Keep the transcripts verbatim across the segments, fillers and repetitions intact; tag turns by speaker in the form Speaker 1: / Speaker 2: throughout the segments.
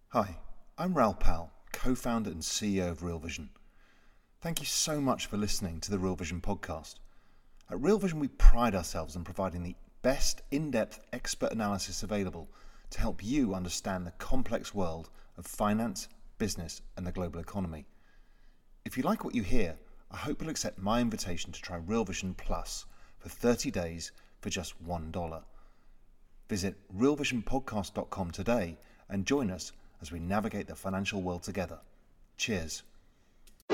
Speaker 1: Hi, I'm Raoul Pal, co-founder and C E O of Real Vision. Thank you so much for listening to the Real Vision podcast. At Real Vision, we pride ourselves on providing the best in-depth expert analysis available to help you understand the complex world of finance, business, and the global economy. If you like what you hear, I hope you'll accept my invitation to try Real Vision Plus for thirty days for just one dollar. Visit real vision podcast dot com today and join us as we navigate the financial world together. Cheers.
Speaker 2: For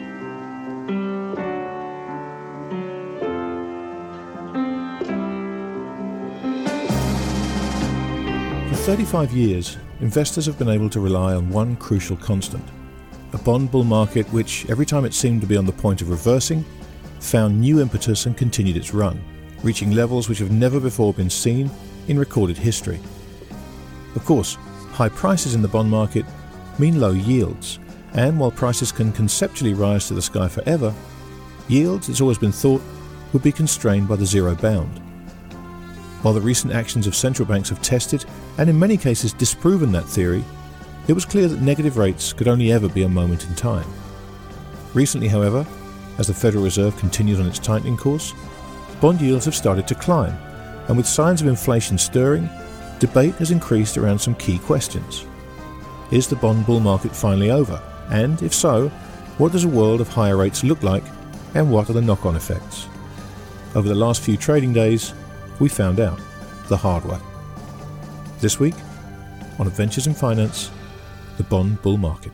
Speaker 2: thirty-five years, investors have been able to rely on one crucial constant, a bond bull market which, every time it seemed to be on the point of reversing, found new impetus and continued its run, reaching levels which have never before been seen in recorded history. Of course, high prices in the bond market mean low yields, and while prices can conceptually rise to the sky forever, yields, it's always been thought, would be constrained by the zero bound. While the recent actions of central banks have tested, and in many cases disproven that theory, it was clear that negative rates could only ever be a moment in time. Recently, however, as the Federal Reserve continues on its tightening course, bond yields have started to climb, and with signs of inflation stirring, debate has increased around some key questions. Is the bond bull market finally over? And if so, what does a world of higher rates look like, and what are the knock-on effects? Over the last few trading days, we found out the hard way. This week, on Adventures in Finance, the bond bull market.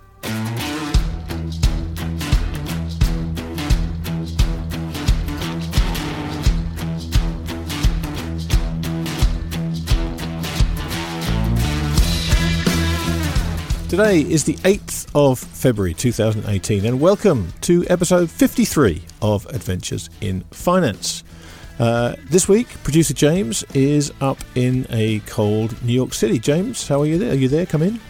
Speaker 2: Today is the eighth of February two thousand eighteen, and welcome to episode fifty-three of Adventures in Finance. Uh, this week, producer James is up in a cold New York City. James, how are you there? Are you there? Come in.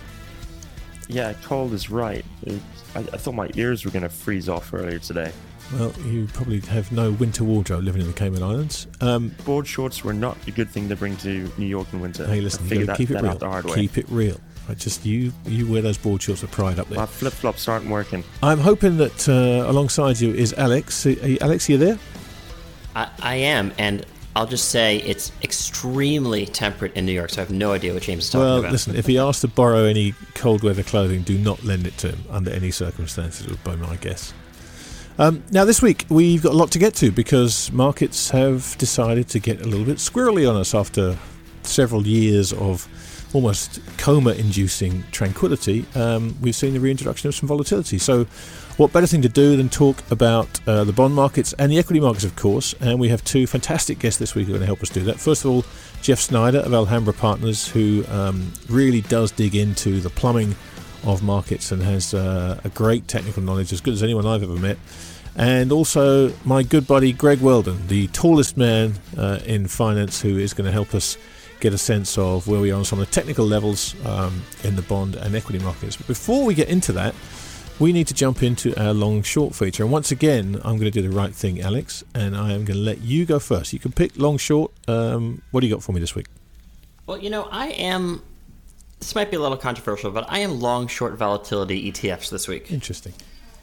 Speaker 3: Yeah, cold is right. It, I, I thought my ears were going to freeze off earlier today.
Speaker 2: Well, you probably have no winter wardrobe living in the Cayman Islands. Um,
Speaker 3: Board shorts were not a good thing to bring to New York in winter.
Speaker 2: Hey, listen, you got to keep it real. The hard way. Keep it real. I just you you wear those board shorts with pride up there.
Speaker 3: My flip flops aren't working.
Speaker 2: I'm hoping that uh, alongside you is Alex. Are you, Alex, are you there?
Speaker 4: I, I am, and I'll just say it's extremely temperate in New York, so I have no idea what James is talking
Speaker 2: well,
Speaker 4: about.
Speaker 2: Well, listen, if he asks to borrow any cold weather clothing, do not lend it to him under any circumstances, would be my guess. Um, now, this week, we've got a lot to get to because markets have decided to get a little bit squirrely on us after several years of almost coma-inducing tranquility. Um, we've seen the reintroduction of some volatility. So what better thing to do than talk about uh, the bond markets and the equity markets, of course, and we have two fantastic guests this week who are going to help us do that. First of all, Jeff Snyder of Alhambra Partners, who um, really does dig into the plumbing of markets and has uh, a great technical knowledge, as good as anyone I've ever met. And also my good buddy Greg Weldon, the tallest man uh, in finance, who is going to help us get a sense of where we are on some of the technical levels um, in the bond and equity markets. But before we get into that, we need to jump into our long short feature. And once again, I'm going to do the right thing, Alex, and I am going to let you go first. You can pick long short. Um, what do you got for me this week?
Speaker 4: Well, you know, I am, this might be a little controversial, but I am long short volatility E T Fs this week.
Speaker 2: Interesting.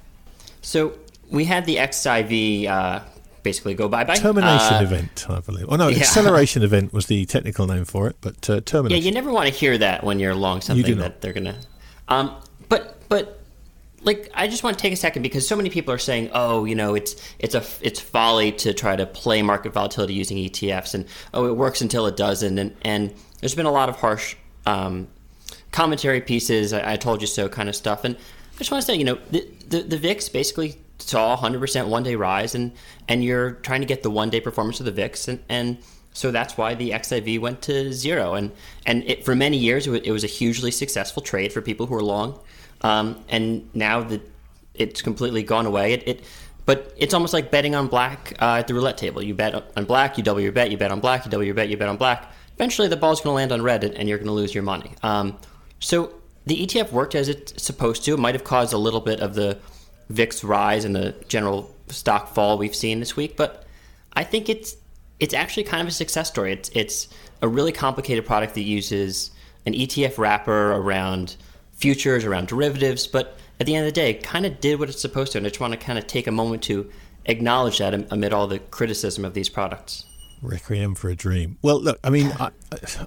Speaker 4: So we had the X I V uh, basically go bye-bye.
Speaker 2: Termination
Speaker 4: uh,
Speaker 2: event, I believe. Oh, no,
Speaker 4: yeah.
Speaker 2: acceleration event was the technical name for it, but uh, termination.
Speaker 4: Yeah, you never want to hear that when you're long something that they're going to... Um, but, but, like, I just want to take a second because so many people are saying, oh, you know, it's it's a it's folly to try to play market volatility using E T Fs, and, oh, it works until it doesn't. And, and there's been a lot of harsh um, commentary pieces, I, I told you so kind of stuff. And I just want to say, you know, the, the, the V I X basically saw a one hundred percent one-day rise, and, and you're trying to get the one-day performance of the V I X, and, and so that's why the X I V went to zero. And, and it, for many years, it was, it was a hugely successful trade for people who are long, um, and now that it's completely gone away, it, it but it's almost like betting on black uh, at the roulette table. You bet on black, you double your bet, you bet on black, you double your bet, you bet on black. Eventually, the ball's going to land on red, and, and you're going to lose your money. Um, so the E T F worked as it's supposed to. It might have caused a little bit of the V I X rise and the general stock fall we've seen this week, but I think it's it's actually kind of a success story. It's it's a really complicated product that uses an E T F wrapper around futures, around derivatives, but at the end of the day, it kind of did what it's supposed to. And I just want to kind of take a moment to acknowledge that amid all the criticism of these products.
Speaker 2: Requiem for a dream. Well, look, I mean, I,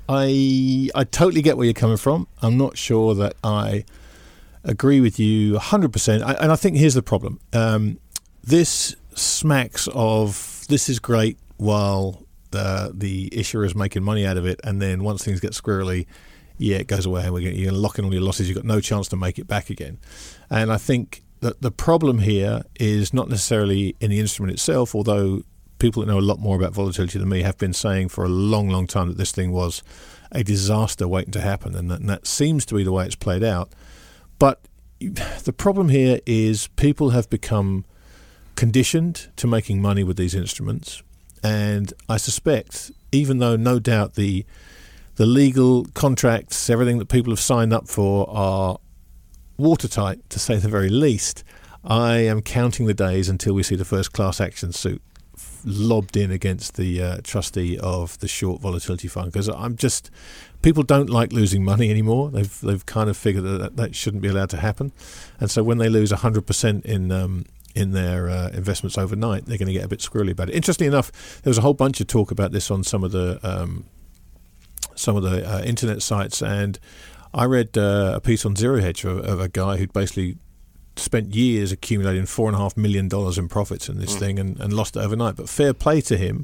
Speaker 2: I, I totally get where you're coming from. I'm not sure that I agree with you one hundred percent. I, and I think here's the problem. Um, this smacks of, this is great while the, the issuer is making money out of it, and then once things get squirrely, yeah, it goes away and we're going, you're going to lock in all your losses. You've got no chance to make it back again. And I think that the problem here is not necessarily in the instrument itself, although people that know a lot more about volatility than me have been saying for a long, long time that this thing was a disaster waiting to happen, and that, and that seems to be the way it's played out. But the problem here is people have become conditioned to making money with these instruments, and I suspect, even though no doubt the the legal contracts, everything that people have signed up for are watertight, to say the very least, I am counting the days until we see the first class action suit lobbed in against the uh, trustee of the short volatility fund, because I'm just, people don't like losing money anymore. They've they've kind of figured that that shouldn't be allowed to happen, and so when they lose one hundred percent in um, in their uh, investments overnight, they're going to get a bit squirrely about it. Interestingly enough, there was a whole bunch of talk about this on some of the um, some of the uh, internet sites, and I read uh, a piece on Zero Hedge of, of a guy who'd basically spent years accumulating four and a half million dollars in profits in this mm. thing and, and lost it overnight. But fair play to him,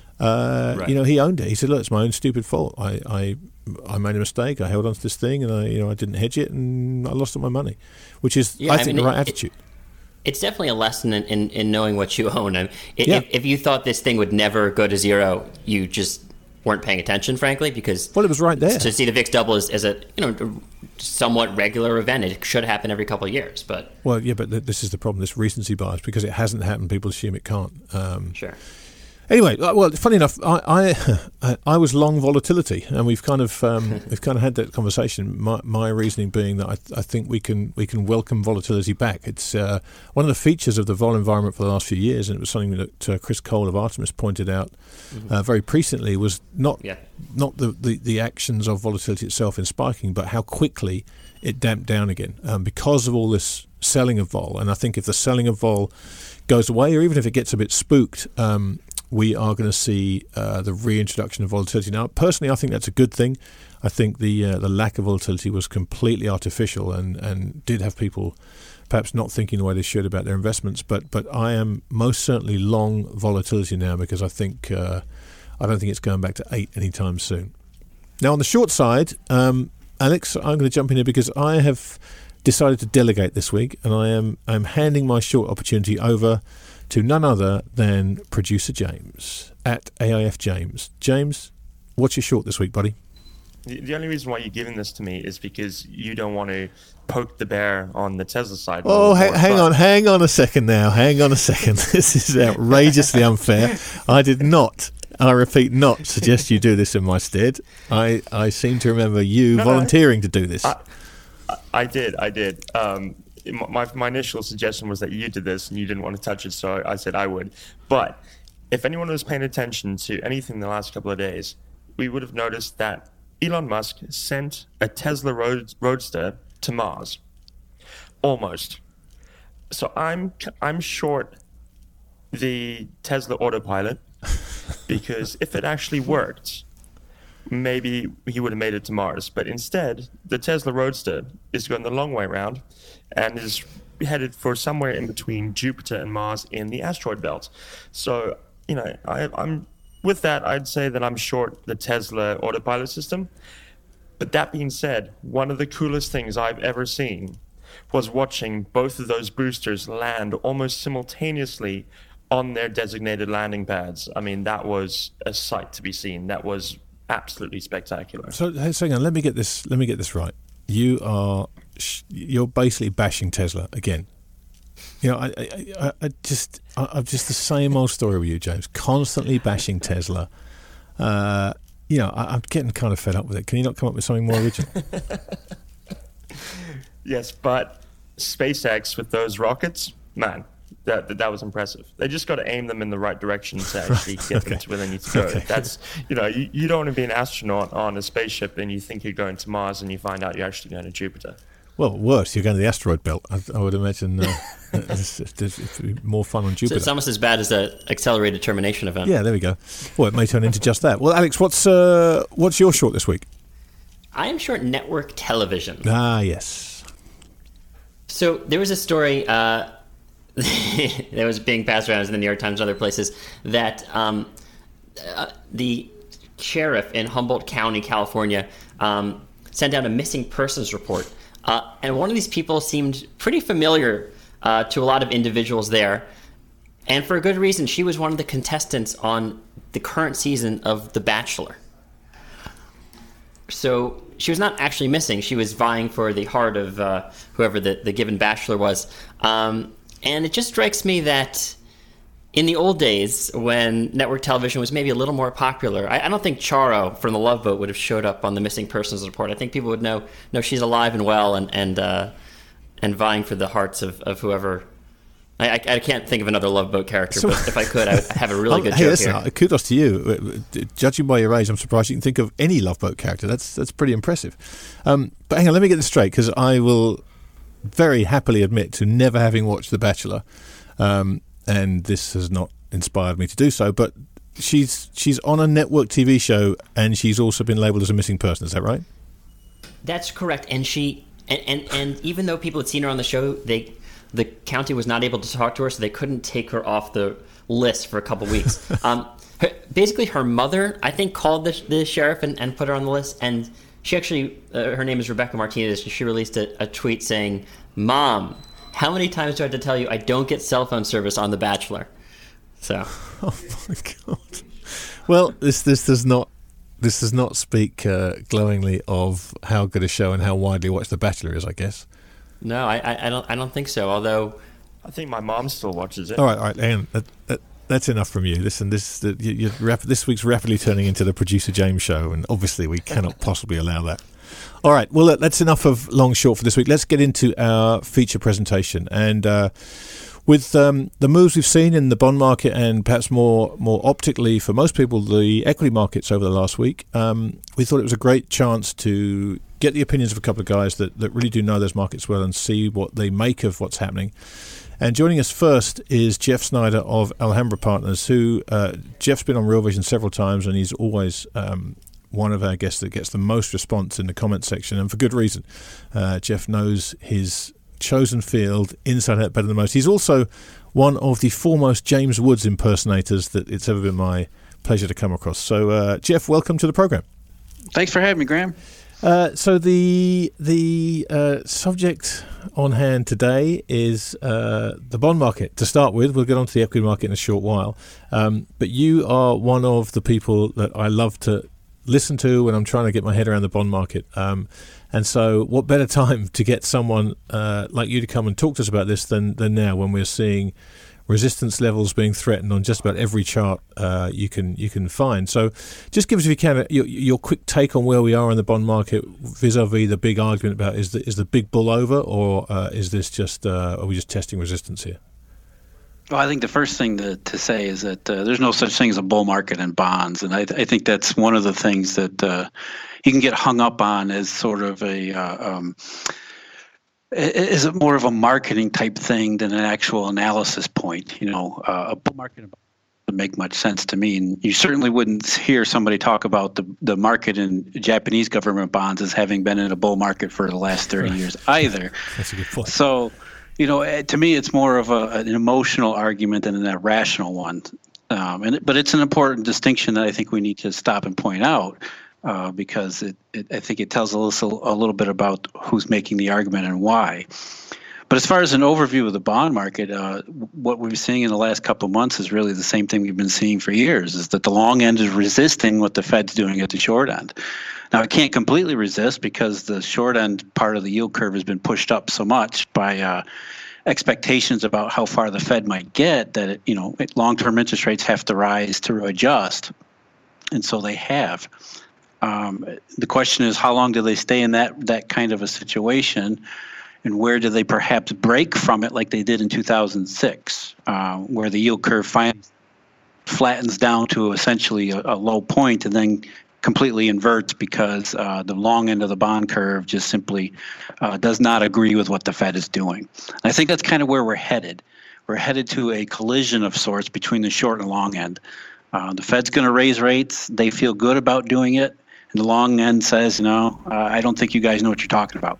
Speaker 2: uh, right. you know, he owned it. He said, "Look, it's my own stupid fault. I, I I made a mistake. I held on to this thing, and I you know I didn't hedge it, and I lost all my money," which is yeah, I, I think mean, the right it, attitude.
Speaker 4: It, it's definitely a lesson in, in, in knowing what you own. I mean, if, yeah. if you thought this thing would never go to zero, you just weren't paying attention, frankly, because
Speaker 2: well, it was right there.
Speaker 4: To see the V I X double is, is a you know somewhat regular event. It should happen every couple of years, but
Speaker 2: well, yeah, but th- this is the problem. This recency bias, because it hasn't happened, people assume it can't. Um,
Speaker 4: sure.
Speaker 2: Anyway, well, funny enough, I I, I was long volatility, and we've kind of um, we've kind of had that conversation. My, my reasoning being that I, I think we can we can welcome volatility back. It's uh, one of the features of the vol environment for the last few years, and it was something that uh, Chris Cole of Artemis pointed out mm-hmm. uh, very recently. Was not yeah. not the, the, the actions of volatility itself in spiking, but how quickly it damped down again um, because of all this selling of vol. And I think if the selling of vol goes away, or even if it gets a bit spooked, um, we are going to see uh, the reintroduction of volatility. Now, personally, I think that's a good thing. I think the uh, the lack of volatility was completely artificial and, and did have people perhaps not thinking the way they should about their investments. But but I am most certainly long volatility now, because I think uh, I don't think it's going back to eight anytime soon. Now, on the short side, um, Alex, I'm going to jump in here because I have decided to delegate this week, and I am I'm handing my short opportunity over to none other than producer James at A I F James. James, what's your short this week, buddy?
Speaker 3: The, the only reason why you're giving this to me is because you don't want to poke the bear on the Tesla side.
Speaker 2: Oh, ha- hang on, hang on a second now. Hang on a second. This is outrageously unfair. I did not, I repeat, not suggest you do this in my stead. I, I seem to remember you no, volunteering no, to do this.
Speaker 3: I, I did, I did. Um, My my initial suggestion was that you did this and you didn't want to touch it, so I said I would. But if anyone was paying attention to anything in the last couple of days, we would have noticed that Elon Musk sent a Tesla road, Roadster to Mars. Almost. So I'm I'm short the Tesla Autopilot, because if it actually worked, maybe he would have made it to Mars. But instead, the Tesla Roadster is going the long way around and is headed for somewhere in between Jupiter and Mars in the asteroid belt. So, you know, I, I'm with that, I'd say that I'm short the Tesla autopilot system. But that being said, one of the coolest things I've ever seen was watching both of those boosters land almost simultaneously on their designated landing pads. I mean, that was a sight to be seen. That was absolutely spectacular.
Speaker 2: So, hey, hang on, let me get this. Let me get this right. You are, you're basically bashing Tesla again. You know, I, I, I just, I, I'm just the same old story with you, James. Constantly bashing Tesla. Uh, you know, I, I'm getting kind of fed up with it. Can you not come up with something more original?
Speaker 3: Yes, but SpaceX with those rockets, man, That, that that was impressive. They just got to aim them in the right direction to actually get
Speaker 2: okay.
Speaker 3: them to where they need to go. Okay. That's, you know, you, you don't want to be an astronaut on a spaceship and you think you're going to Mars and you find out you're actually going to Jupiter.
Speaker 2: Well, worse, you're going to the asteroid belt. I, I would imagine uh, it's, it's, it's more fun on Jupiter.
Speaker 4: So it's almost as bad as the accelerated termination event.
Speaker 2: Yeah, there we go. Well, it may turn into just that. Well, Alex, what's uh, what's your short this week?
Speaker 4: I am short network television.
Speaker 2: Ah, yes.
Speaker 4: So there was a story uh, that was being passed around in the New York Times and other places that um, uh, the sheriff in Humboldt County, California, um, sent out a missing persons report. Uh, and one of these people seemed pretty familiar uh, to a lot of individuals there. And for a good reason. She was one of the contestants on the current season of The Bachelor. So she was not actually missing. She was vying for the heart of uh, whoever the, the given bachelor was. Um, and it just strikes me that in the old days, when network television was maybe a little more popular, I, I don't think Charo from The Love Boat would have showed up on the missing persons report. I think people would know, know she's alive and well and and uh, and vying for the hearts of, of whoever. I, I can't think of another Love Boat character, so, but if I could, I would have a really good
Speaker 2: hey,
Speaker 4: joke
Speaker 2: listen,
Speaker 4: here.
Speaker 2: Kudos to you. Judging by your age, I'm surprised you can think of any Love Boat character. That's that's pretty impressive. Um, but hang on, let me get this straight, because I will very happily admit to never having watched The Bachelor. Um, and this has not inspired me to do so, but she's she's on a network T V show, and she's also been labelled as a missing person. Is that right?
Speaker 4: That's correct. And she and, and, and even though people had seen her on the show, they the county was not able to talk to her, so they couldn't take her off the list for a couple weeks. um, her, basically, her mother, I think, called the, the sheriff and, and put her on the list, and she actually, uh, her name is Rebecca Martinez, and she released a, a tweet saying, "Mom, how many times do I have to tell you I don't get cell phone service on The Bachelor?" So,
Speaker 2: oh my God. Well, this this does not this does not speak uh, glowingly of how good a show and how widely watched The Bachelor is, I guess.
Speaker 4: No, I, I, I don't I don't think so. Although,
Speaker 3: I think my mom still watches it.
Speaker 2: All right, all right, Ian, that, that, that's enough from you. Listen, this the, you, you're rap- this week's rapidly turning into the Producer James show, and obviously we cannot possibly allow that. All right, well, that's enough of long short for this week. Let's get into our feature presentation. And uh, with um, the moves we've seen in the bond market, and perhaps more more optically for most people, the equity markets over the last week, um, we thought it was a great chance to get the opinions of a couple of guys that, that really do know those markets well and see what they make of what's happening. And joining us first is Jeff Snyder of Alhambra Partners, who uh, Jeff's been on Real Vision several times, and he's always um, one of our guests that gets the most response in the comment section, and for good reason. Uh, Jeff knows his chosen field inside out better than most. He's also one of the foremost James Woods impersonators that it's ever been my pleasure to come across. So, uh, Jeff, welcome to the program.
Speaker 5: Thanks for having me, Graham.
Speaker 2: Uh, so the the uh, subject on hand today is uh, the bond market. To start with, we'll get on to the equity market in a short while. Um, but you are one of the people that I love to listen to when I'm trying to get my head around the bond market. Um, and so what better time to get someone uh, like you to come and talk to us about this than, than now, when we're seeing resistance levels being threatened on just about every chart uh, you can you can find. So just give us, if you can, your, your quick take on where we are in the bond market vis-a-vis the big argument about is the, is the big bull over, or uh, is this just, uh, are we just testing resistance here?
Speaker 5: Well, I think the first thing to, to say is that uh, there's no such thing as a bull market in bonds. And I, I think that's one of the things that uh, you can get hung up on as sort of a uh, um, is it more of a marketing type thing than an actual analysis point? You know, uh, a bull market doesn't make much sense to me. And you certainly wouldn't hear somebody talk about the, the market in Japanese government bonds as having been in a bull market for the last thirty right. years either.
Speaker 2: That's a good point.
Speaker 5: So, you know, to me, it's more of a, an emotional argument than a rational one. Um, and but it's an important distinction that I think we need to stop and point out. Uh, because it, it, I think it tells a little, a little bit about who's making the argument and why. But as far as an overview of the bond market, uh, what we've been seeing in the last couple of months is really the same thing we've been seeing for years, is that the long end is resisting what the Fed's doing at the short end. Now, it can't completely resist because the short end part of the yield curve has been pushed up so much by uh, expectations about how far the Fed might get that, it, you know, long-term interest rates have to rise to adjust. And so they have. Um, the question is, how long do they stay in that that kind of a situation? and where do they perhaps break from it like they did in two thousand six, uh, where the yield curve finally flattens down to essentially a, a low point and then completely inverts because uh, the long end of the bond curve just simply uh, does not agree with what the Fed is doing. And I think that's kind of where we're headed. We're headed to a collision of sorts between the short and long end. Uh, the Fed's going to raise rates. They feel good about doing it. And the long end says, you know, uh, I don't think you guys know what you're talking about.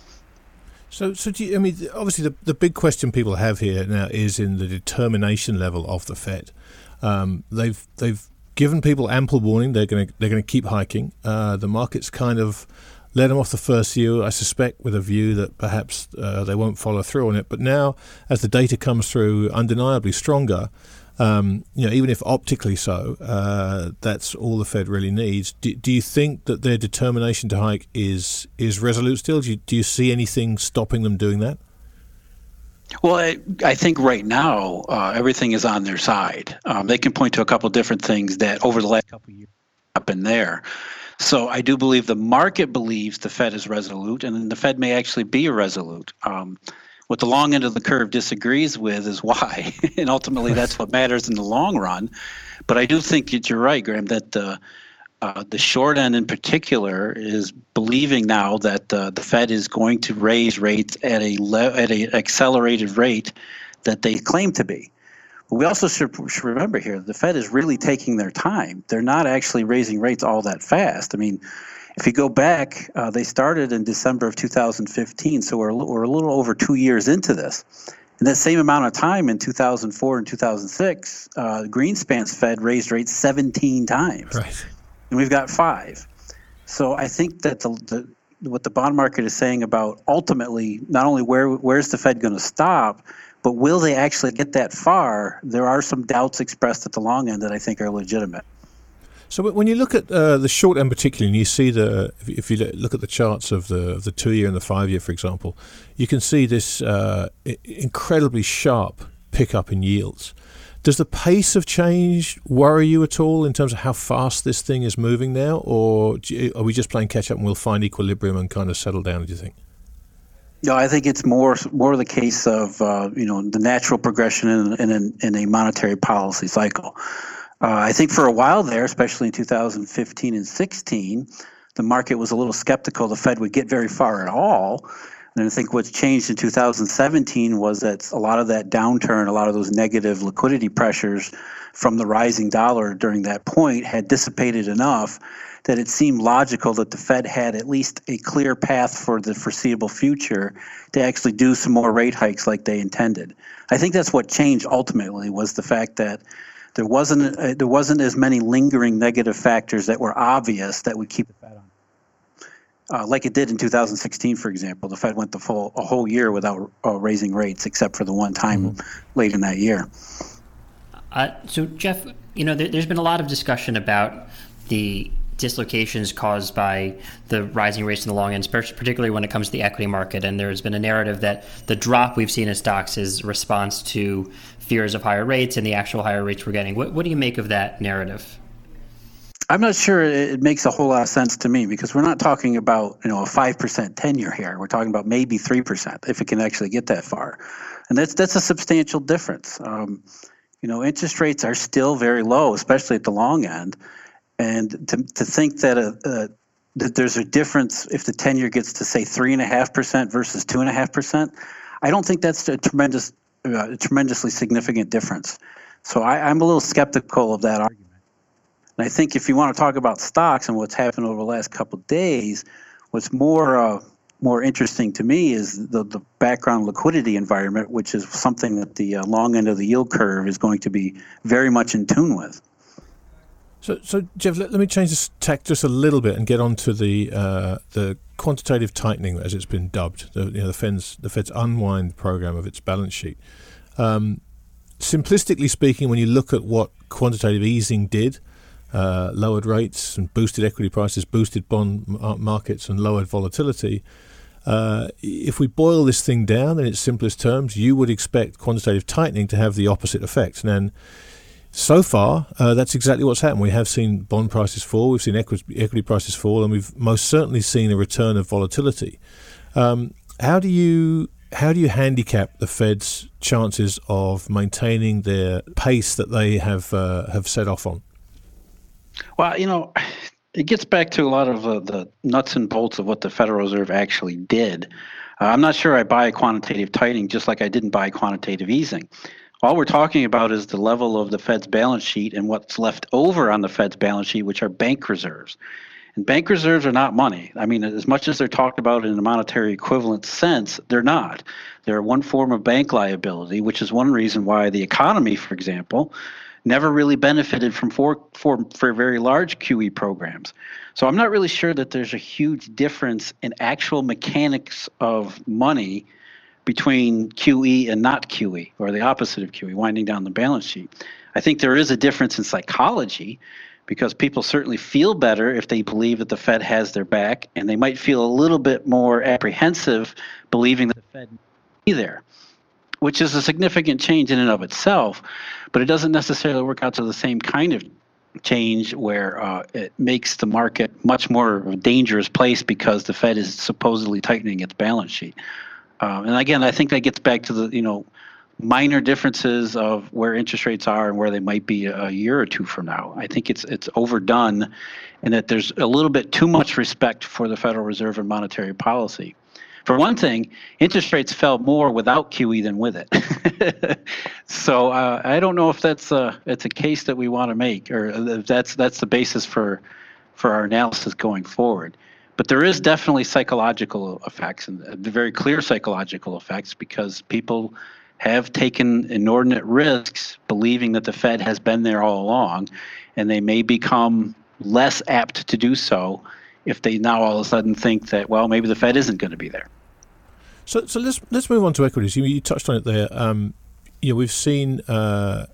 Speaker 2: So, so do you, I mean, obviously the, the big question people have here now is in the determination level of the Fed. Um, they've they've given people ample warning. They're going to they're going to keep hiking. Uh, the market's kind of let them off the first view, I suspect, with a view that perhaps uh, they won't follow through on it. But now, as the data comes through undeniably stronger, um, you know, even if optically so, uh, that's all the Fed really needs. Do, do you think that their determination to hike is is resolute still? Do you, do you see anything stopping them doing that?
Speaker 5: Well, I, I think right now uh, everything is on their side. Um, they can point to a couple of different things that over the last couple of years happened there. So I do believe the market believes the Fed is resolute, and the Fed may actually be irresolute. Um, what the long end of the curve disagrees with is why, and ultimately that's what matters in the long run. But I do think that you're right, Graham, that the uh, the short end in particular is believing now that uh, the Fed is going to raise rates at a le- at a accelerated rate that they claim to be. But we also should, should remember here, the Fed is really taking their time. They're not actually raising rates all that fast. I mean, if you go back, uh, they started in December of two thousand fifteen, so we're, we're a little over two years into this. In that same amount of time in two thousand four and two thousand six, uh, Greenspan's Fed raised rates seventeen times.
Speaker 2: Right.
Speaker 5: And we've got five. So I think that the, the what the bond market is saying about ultimately not only where where's the Fed going to stop, but will they actually get that far? There are some doubts expressed at the long end that I think are legitimate.
Speaker 2: So when you look at uh, the short end particularly, and you see the, if you look at the charts of the of the two-year and the five-year, for example, you can see this uh, incredibly sharp pickup in yields. Does the pace of change worry you at all in terms of how fast this thing is moving now, or are we just playing catch-up and we'll find equilibrium and kind of settle down, do you think?
Speaker 5: No, I think it's more more the case of uh, you know the natural progression in, in, in a monetary policy cycle. Uh, I think for a while there, especially in two thousand fifteen and sixteen, the market was a little skeptical the Fed would get very far at all. And I think what's changed in two thousand seventeen was that a lot of that downturn, a lot of those negative liquidity pressures from the rising dollar during that point had dissipated enough that it seemed logical that the Fed had at least a clear path for the foreseeable future to actually do some more rate hikes like they intended. I think that's what changed ultimately, was the fact that there wasn't uh, there wasn't as many lingering negative factors that were obvious that would keep the Fed on. Uh, like it did in two thousand sixteen, for example. The Fed went the full a whole year without uh, raising rates, except for the one time mm-hmm. late in that year.
Speaker 4: Uh, so, Jeff, you know, there, there's been a lot of discussion about the dislocations caused by the rising rates in the long end, particularly when it comes to the equity market. And there's been a narrative that the drop we've seen in stocks is a response to fears of higher rates and the actual higher rates we're getting. What, what do you make of that narrative?
Speaker 5: I'm not sure it makes a whole lot of sense to me, because we're not talking about, you know, a five percent ten-year here. We're talking about maybe three percent if it can actually get that far. And that's that's a substantial difference. Um, you know, interest rates are still very low, especially at the long end. And to to think that a, a that there's a difference if the ten-year gets to, say, three point five percent versus two point five percent, I don't think that's a tremendous, uh, a tremendously significant difference. So I, I'm a little skeptical of that argument. And I think if you want to talk about stocks and what's happened over the last couple of days, what's more uh, more interesting to me is the, the background liquidity environment, which is something that the uh, long end of the yield curve is going to be very much in tune with.
Speaker 2: So, so Jeff, let, let me change this tack just a little bit and get on to the uh, the quantitative tightening, as it's been dubbed, the, you know, the Fed's the Fed's unwind program of its balance sheet. Um, simplistically speaking, when you look at what quantitative easing did, Uh, lowered rates and boosted equity prices, boosted bond markets and lowered volatility. Uh, if we boil this thing down in its simplest terms, you would expect quantitative tightening to have the opposite effect. And so far, uh, that's exactly what's happened. We have seen bond prices fall, we've seen equity, equity prices fall, and we've most certainly seen a return of volatility. Um, how do you how do you handicap the Fed's chances of maintaining their pace that they have uh, have set off on?
Speaker 5: Well, you know, it gets back to a lot of uh, the nuts and bolts of what the Federal Reserve actually did. Uh, I'm not sure I buy quantitative tightening, just like I didn't buy quantitative easing. All we're talking about is the level of the Fed's balance sheet and what's left over on the Fed's balance sheet, which are bank reserves. And bank reserves are not money. I mean, as much as they're talked about in a monetary equivalent sense, they're not. They're one form of bank liability, which is one reason why the economy, for example, never really benefited from for, for, for very large Q E programs. So I'm not really sure that there's a huge difference in actual mechanics of money between Q E and not Q E, or the opposite of Q E, winding down the balance sheet. I think there is a difference in psychology, because people certainly feel better if they believe that the Fed has their back, and they might feel a little bit more apprehensive believing that the Fed may be there, which is a significant change in and of itself, but it doesn't necessarily work out to the same kind of change where uh, it makes the market much more of a dangerous place because the Fed is supposedly tightening its balance sheet. Um, and again, I think that gets back to the, you know, minor differences of where interest rates are and where they might be a year or two from now. I think it's it's overdone, and that there's a little bit too much respect for the Federal Reserve and monetary policy. For one thing, interest rates fell more without Q E than with it. So uh, I don't know if that's a it's a case that we want to make, or if that's that's the basis for for our analysis going forward. But there is definitely psychological effects, and very clear psychological effects, because people have taken inordinate risks believing that the Fed has been there all along, and they may become less apt to do so if they now all of a sudden think that, well, maybe the Fed isn't going to be there.
Speaker 2: So, so let's let's move on to equities. You, you touched on it there. Um, you know, we've seen uh,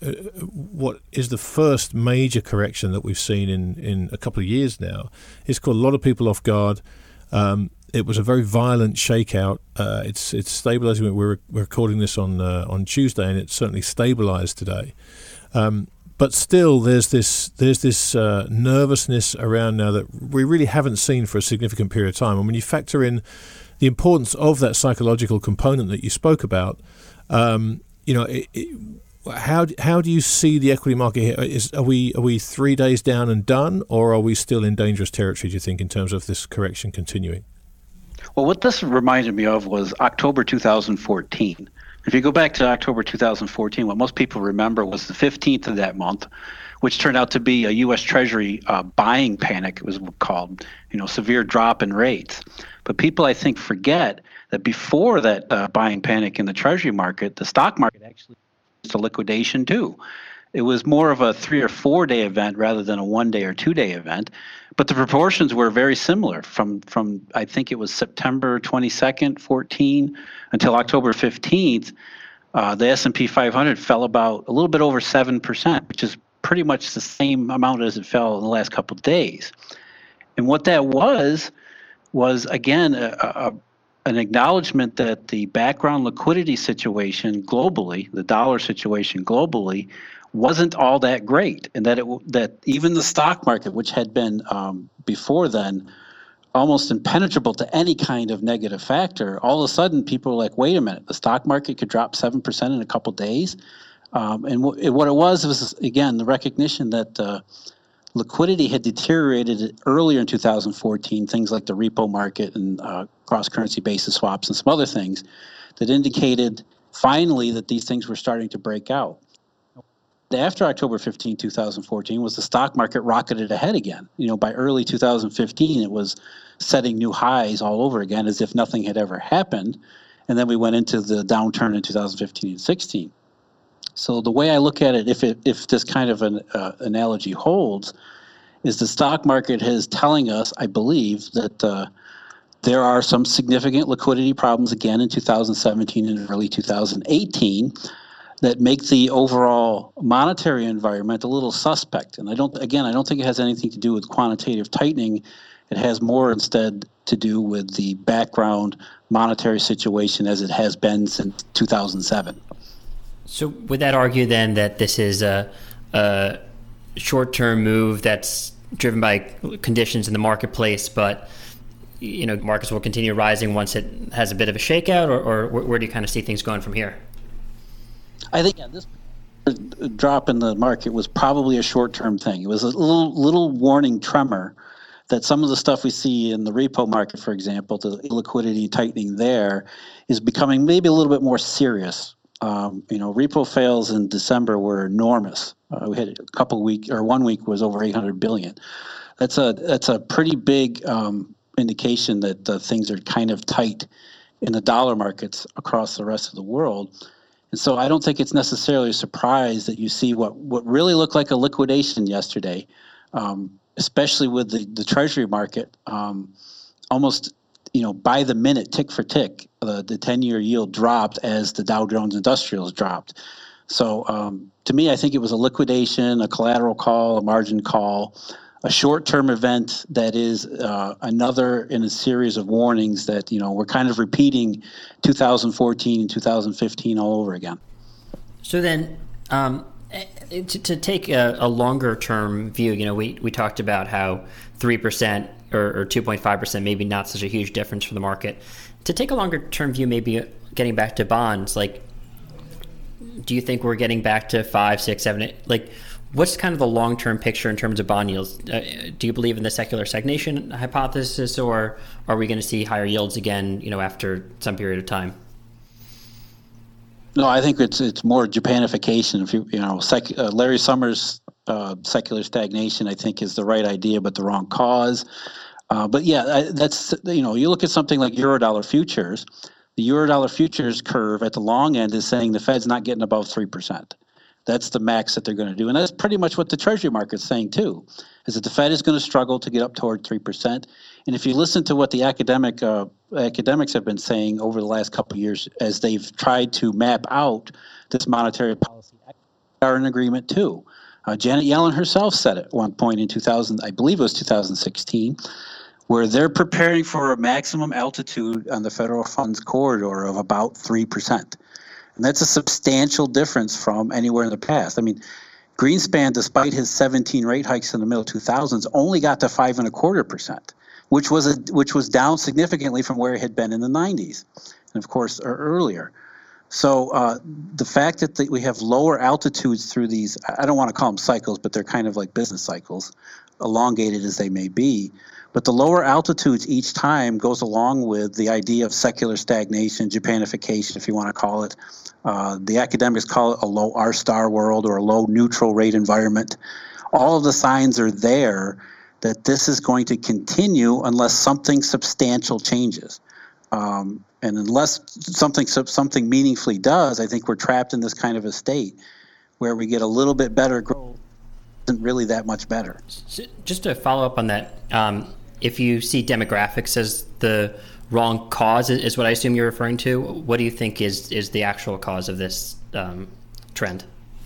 Speaker 2: what is the first major correction that we've seen in, in a couple of years now. It's caught a lot of people off guard. Um, it was a very violent shakeout. Uh, it's it's stabilizing. We're we're recording this on uh, on Tuesday, and it's certainly stabilized today. Um, But still, there's this there's this uh, nervousness around now that we really haven't seen for a significant period of time. And when you factor in the importance of that psychological component that you spoke about, um, you know, it, it, how how do you see the equity market here? Is are we are we three days down and done, or are we still in dangerous territory, do you think, in terms of this correction continuing?
Speaker 5: Well, what this reminded me of was October two thousand fourteen. If you go back to October two thousand fourteen, what most people remember was the fifteenth of that month, which turned out to be a U S Treasury uh, buying panic, it was called, you know, severe drop in rates. But people, I think, forget that before that uh, buying panic in the Treasury market, the stock market actually was a liquidation too. It was more of a three or four day event rather than a one day or two day event. But the proportions were very similar from, from I think it was September twenty-second, fourteen until October fifteenth. Uh, the S and P five hundred fell about a little bit over seven percent, which is pretty much the same amount as it fell in the last couple of days. And what that was, was again, a, a, an acknowledgement that the background liquidity situation globally, the dollar situation globally, wasn't all that great, and that it that even the stock market, which had been um, before then almost impenetrable to any kind of negative factor, all of a sudden people were like, wait a minute, the stock market could drop seven percent in a couple days. Um, and w- what it was was, again, the recognition that uh, liquidity had deteriorated earlier in two thousand fourteen, things like the repo market and uh, cross-currency basis swaps and some other things that indicated finally that these things were starting to break out. After October fifteenth, two thousand fourteen, was the stock market rocketed ahead again. You know, by early two thousand fifteen, it was setting new highs all over again as if nothing had ever happened. And then we went into the downturn in two thousand fifteen and sixteen. So the way I look at it, if it, if this kind of an uh, analogy holds, is the stock market is telling us, I believe, that uh, there are some significant liquidity problems again in two thousand seventeen and early two thousand eighteen. That make the overall monetary environment a little suspect. And I don't, again, I don't think it has anything to do with quantitative tightening. It has more instead to do with the background monetary situation as it has been since two thousand seven.
Speaker 4: So would that argue then that this is a, a short-term move that's driven by conditions in the marketplace, but you know, markets will continue rising once it has a bit of a shakeout, or, or where do you kind of see things going from here?
Speaker 5: I think yeah, this drop in the market was probably a short-term thing. It was a little little warning tremor that some of the stuff we see in the repo market, for example, the liquidity tightening there, is becoming maybe a little bit more serious. Um, you know, repo fails in December were enormous. Uh, we had a couple of weeks, or one week was over eight hundred billion. That's a that's a pretty big um, indication that uh, things are kind of tight in the dollar markets across the rest of the world. And so I don't think it's necessarily a surprise that you see what, what really looked like a liquidation yesterday, um, especially with the, the Treasury market, um, almost, you know, by the minute, tick for tick, uh, the ten-year yield dropped as the Dow Jones Industrials dropped. So um, to me, I think it was a liquidation, a collateral call, a margin call, a short-term event that is uh, another in a series of warnings that, you know, we're kind of repeating two thousand fourteen and two thousand fifteen all over again.
Speaker 4: So then um, to, to take a, a longer-term view, you know, we, we talked about how three percent or, or two point five percent maybe not such a huge difference for the market. To take a longer-term view, maybe getting back to bonds, like, do you think we're getting back to five, six, seven, eight, like, what's kind of the long-term picture in terms of bond yields? Uh, do you believe in the secular stagnation hypothesis, or are we going to see higher yields again, you know, after some period of time?
Speaker 5: No, I think it's it's more Japanification. If you you know, sec, uh, Larry Summers' uh, secular stagnation, I think, is the right idea, but the wrong cause. Uh, but yeah, I, that's you know, you look at something like Eurodollar futures. The Eurodollar futures curve at the long end is saying the Fed's not getting above three percent. That's the max that they're going to do. And that's pretty much what the Treasury market's saying, too, is that the Fed is going to struggle to get up toward three percent. And if you listen to what the academic uh, academics have been saying over the last couple of years as they've tried to map out this monetary policy, they are in agreement, too. Uh, Janet Yellen herself said at one point in two thousand, I believe it was two thousand sixteen, where they're preparing for a maximum altitude on the federal funds corridor of about three percent. And that's a substantial difference from anywhere in the past. I mean, Greenspan, despite his seventeen rate hikes in the middle two thousands, only got to five and a quarter percent, which was a, which was down significantly from where it had been in the nineties, and of course or earlier. So uh, the fact that the, we have lower altitudes through these, I don't want to call them cycles, but they're kind of like business cycles, elongated as they may be. But the lower altitudes each time goes along with the idea of secular stagnation, Japanification, if you want to call it. Uh, the academics call it a low R-star world or a low neutral rate environment. All of the signs are there that this is going to continue unless something substantial changes. Um, and unless something something meaningfully does, I think we're trapped in this kind of a state where we get a little bit better growth, isn't really that much better.
Speaker 4: Just to follow up on that, um, if you see demographics as the wrong cause, is what I assume you're referring to, what do you think is, is the actual cause of this um, trend?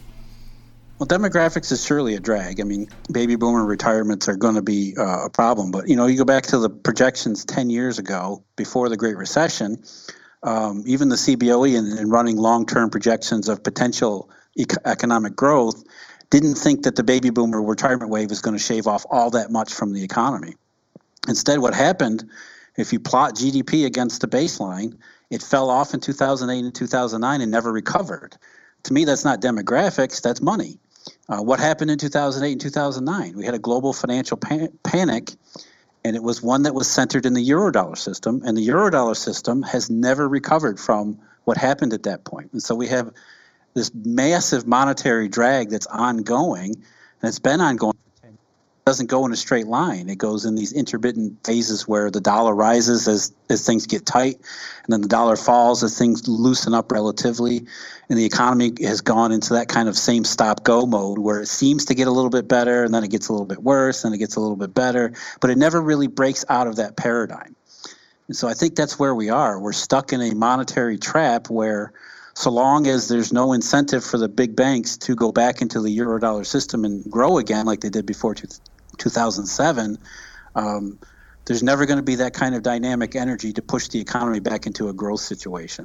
Speaker 5: Well, demographics is surely a drag. I mean, baby boomer retirements are going to be uh, a problem. But, you know, you go back to the projections ten years ago, before the Great Recession, um, even the C B O E and, and running long-term projections of potential ec- economic growth didn't think that the baby boomer retirement wave was going to shave off all that much from the economy. Instead, what happened, if you plot G D P against the baseline, it fell off in two thousand eight and two thousand nine and never recovered. To me, that's not demographics, that's money. Uh, what happened in two thousand eight and two thousand nine? We had a global financial pan- panic, and it was one that was centered in the Eurodollar system, and the Eurodollar system has never recovered from what happened at that point. And so we have this massive monetary drag that's ongoing, and it's been ongoing. It doesn't go in a straight line. It goes in these intermittent phases where the dollar rises as, as things get tight, and then the dollar falls as things loosen up relatively, and the economy has gone into that kind of same stop-go mode where it seems to get a little bit better, and then it gets a little bit worse, and it gets a little bit better, but it never really breaks out of that paradigm. And so I think that's where we are. We're stuck in a monetary trap where so long as there's no incentive for the big banks to go back into the Eurodollar system and grow again like they did before two thousand seven, um, there's never going to be that kind of dynamic energy to push the economy back into a growth situation.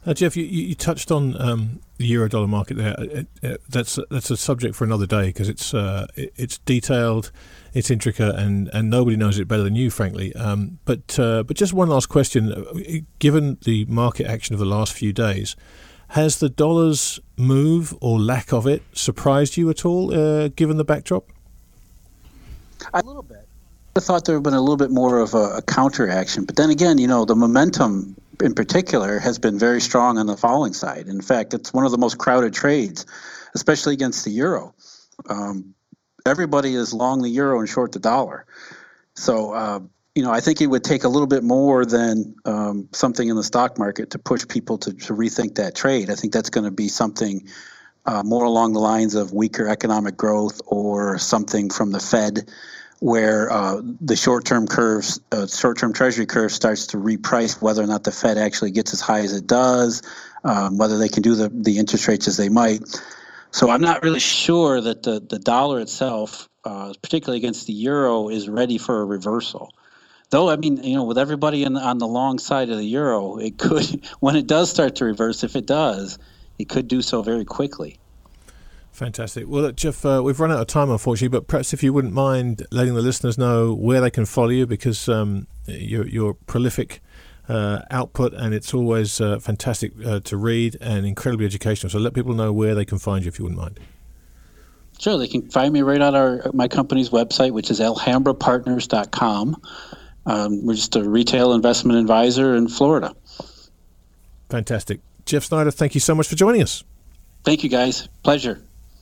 Speaker 2: Uh, Jeff, you, you touched on um, the euro-dollar market there. It, it, that's that's a subject for another day because it's uh, it, it's detailed, it's intricate, and, and nobody knows it better than you, frankly. Um, but uh, but just one last question: given the market action of the last few days, has the dollar's move or lack of it surprised you at all, uh, given the backdrop?
Speaker 5: A little bit. I thought there would have been a little bit more of a, a counteraction, but then again, you know, the momentum in particular has been very strong on the falling side. In fact, it's one of the most crowded trades, especially against the euro. Um, everybody is long the euro and short the dollar. So, uh, you know, I think it would take a little bit more than um, something in the stock market to push people to, to rethink that trade. I think that's going to be something uh, more along the lines of weaker economic growth or something from the Fed, where uh, the short-term curves, uh, short-term Treasury curve starts to reprice whether or not the Fed actually gets as high as it does, um, whether they can do the, the interest rates as they might. So I'm not really sure that the, the dollar itself, uh, particularly against the euro, is ready for a reversal. Though, I mean, you know, with everybody in, on the long side of the euro, it could, when it does start to reverse, if it does, it could do so very quickly.
Speaker 2: Fantastic. Well, look, Jeff, uh, we've run out of time, unfortunately, but perhaps if you wouldn't mind letting the listeners know where they can follow you, because um, you're, you're prolific uh, output, and it's always uh, fantastic uh, to read and incredibly educational. So let people know where they can find you, if you wouldn't mind.
Speaker 5: Sure. They can find me right on our my company's website, which is alhambra partners dot com. Um, we're just a retail investment advisor in Florida.
Speaker 2: Fantastic. Jeff Snyder, thank you so much for joining us.
Speaker 5: Thank you, guys. Pleasure.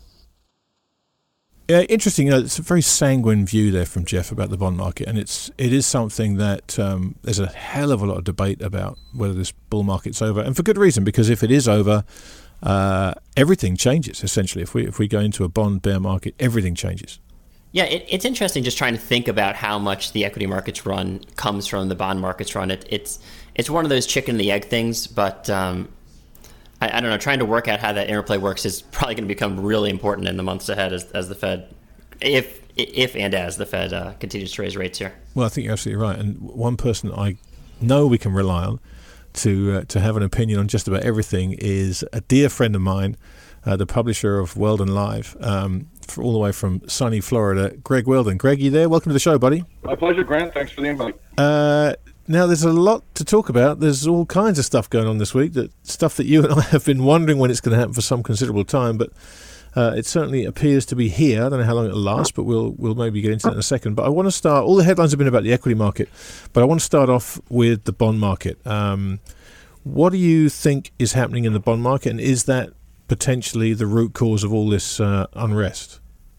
Speaker 2: Yeah, interesting. Uh, it's a very sanguine view there from Jeff about the bond market, and it's it is something that um, there's a hell of a lot of debate about whether this bull market's over, and for good reason, because if it is over, uh, everything changes essentially. If we if we go into a bond bear market, everything changes.
Speaker 4: Yeah, it, it's interesting just trying to think about how much the equity markets run comes from the bond markets run. It, it's it's one of those chicken and the egg things, but um, I, I don't know. Trying to work out how that interplay works is probably going to become really important in the months ahead as, as the Fed, if if and as the Fed uh, continues to raise rates here.
Speaker 2: Well, I think you're absolutely right. And one person I know we can rely on to uh, to have an opinion on just about everything is a dear friend of mine, uh, the publisher of Weldon Live, um, for all the way from sunny Florida, Greg Weldon. Greg, you there? Welcome to the show, buddy.
Speaker 6: My pleasure, Grant. Thanks for the invite.
Speaker 2: Uh, now, there's a lot to talk about. There's all kinds of stuff going on this week, that stuff that you and I have been wondering when it's going to happen for some considerable time, but uh, it certainly appears to be here. I don't know how long it'll last, but we'll we'll maybe get into that in a second. But I want to start, all the headlines have been about the equity market, but I want to start off with the bond market. Um, what do you think is happening in the bond market, and is that potentially the root cause of all this uh, unrest?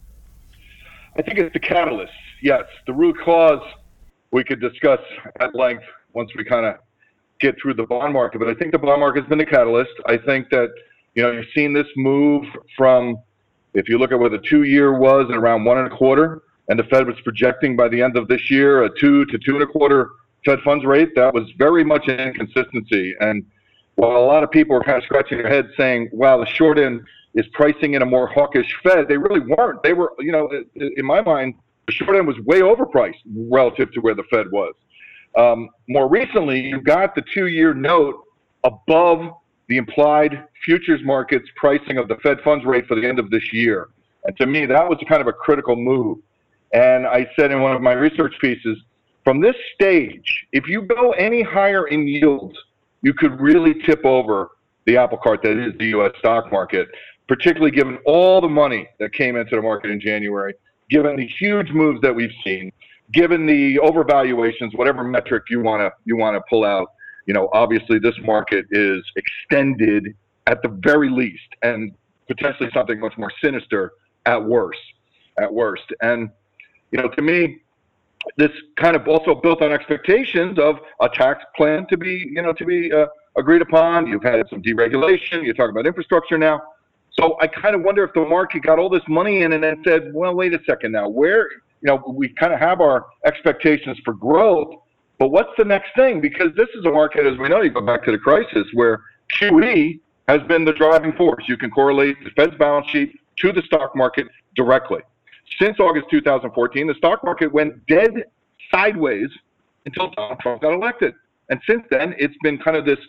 Speaker 6: I think it's the catalyst. Yes, the root cause we could discuss at length once we kind of get through the bond market. But I think the bond market has been the catalyst. I think that, you know, you're seeing this move from, if you look at where the two-year was at around one and a quarter, and the Fed was projecting by the end of this year a two to two and a quarter Fed funds rate, that was very much an inconsistency. And while a lot of people were kind of scratching their heads saying, wow, the short end is pricing in a more hawkish Fed, they really weren't. They were, you know, in my mind, the short end was way overpriced relative to where the Fed was. Um, more recently, you've got the two-year note above the implied futures market's pricing of the Fed funds rate for the end of this year. And to me, that was kind of a critical move. And I said in one of my research pieces, from this stage, if you go any higher in yields, you could really tip over the apple cart that is the U S stock market, particularly given all the money that came into the market in January, given the huge moves that we've seen, given the overvaluations, whatever metric you want to you want to pull out. You know, obviously this market is extended at the very least, and potentially something much more sinister at worst. At worst, and you know, to me, this kind of also built on expectations of a tax plan to be, you know, to be uh, agreed upon. You've had some deregulation. You're talking about infrastructure now. So I kind of wonder if the market got all this money in and then said, well, wait a second now, where, you know, we kind of have our expectations for growth, but what's the next thing? Because this is a market, as we know, you go back to the crisis, where Q E has been the driving force. You can correlate the Fed's balance sheet to the stock market directly. Since August two thousand fourteen, the stock market went dead sideways until Donald Trump got elected. And since then, it's been kind of this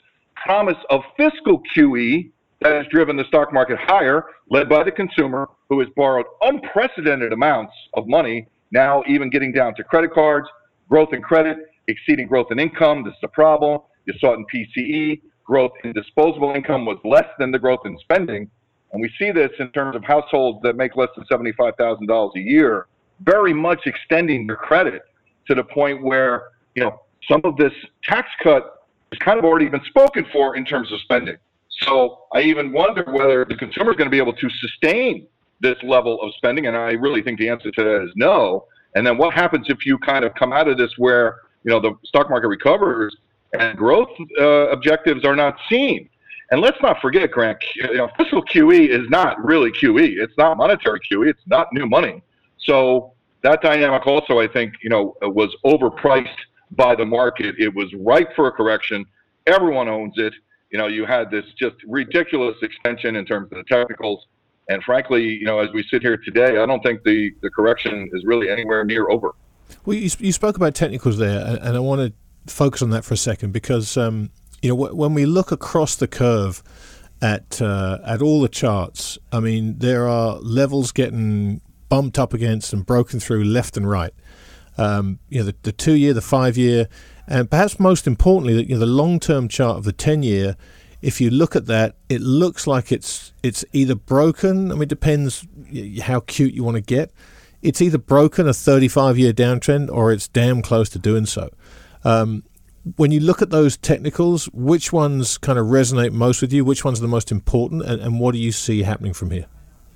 Speaker 6: promise of fiscal Q E that has driven the stock market higher, led by the consumer, who has borrowed unprecedented amounts of money, now even getting down to credit cards, growth in credit, exceeding growth in income. This is a problem. You saw it in P C E. Growth in disposable income was less than the growth in spending. And we see this in terms of households that make less than seventy-five thousand dollars a year, very much extending their credit to the point where, you know, some of this tax cut has kind of already been spoken for in terms of spending. So I even wonder whether the consumer is going to be able to sustain this level of spending. And I really think the answer to that is no. And then what happens if you kind of come out of this where, you know, the stock market recovers and growth uh, objectives are not seen? And let's not forget, Grant, you know, fiscal Q E is not really Q E. It's not monetary Q E. It's not new money. So that dynamic also, I think, you know, was overpriced by the market. It was ripe for a correction. Everyone owns it. You know, you had this just ridiculous extension in terms of the technicals. And frankly, you know, as we sit here today, I don't think the, the correction is really anywhere near over.
Speaker 2: Well, you, you spoke about technicals there, and, and I want to focus on that for a second because, um, you know, w- when we look across the curve at uh, at all the charts, I mean, there are levels getting bumped up against and broken through left and right. Um, you know, the, the two-year, the five-year, and perhaps most importantly, you know, the long-term chart of the ten-year. If you look at that, it looks like it's it's either broken. I mean, it depends how cute you want to get. It's either broken a thirty-five-year downtrend or it's damn close to doing so. Um, when you look at those technicals, which ones kind of resonate most with you? Which ones are the most important? And, and what do you see happening from here?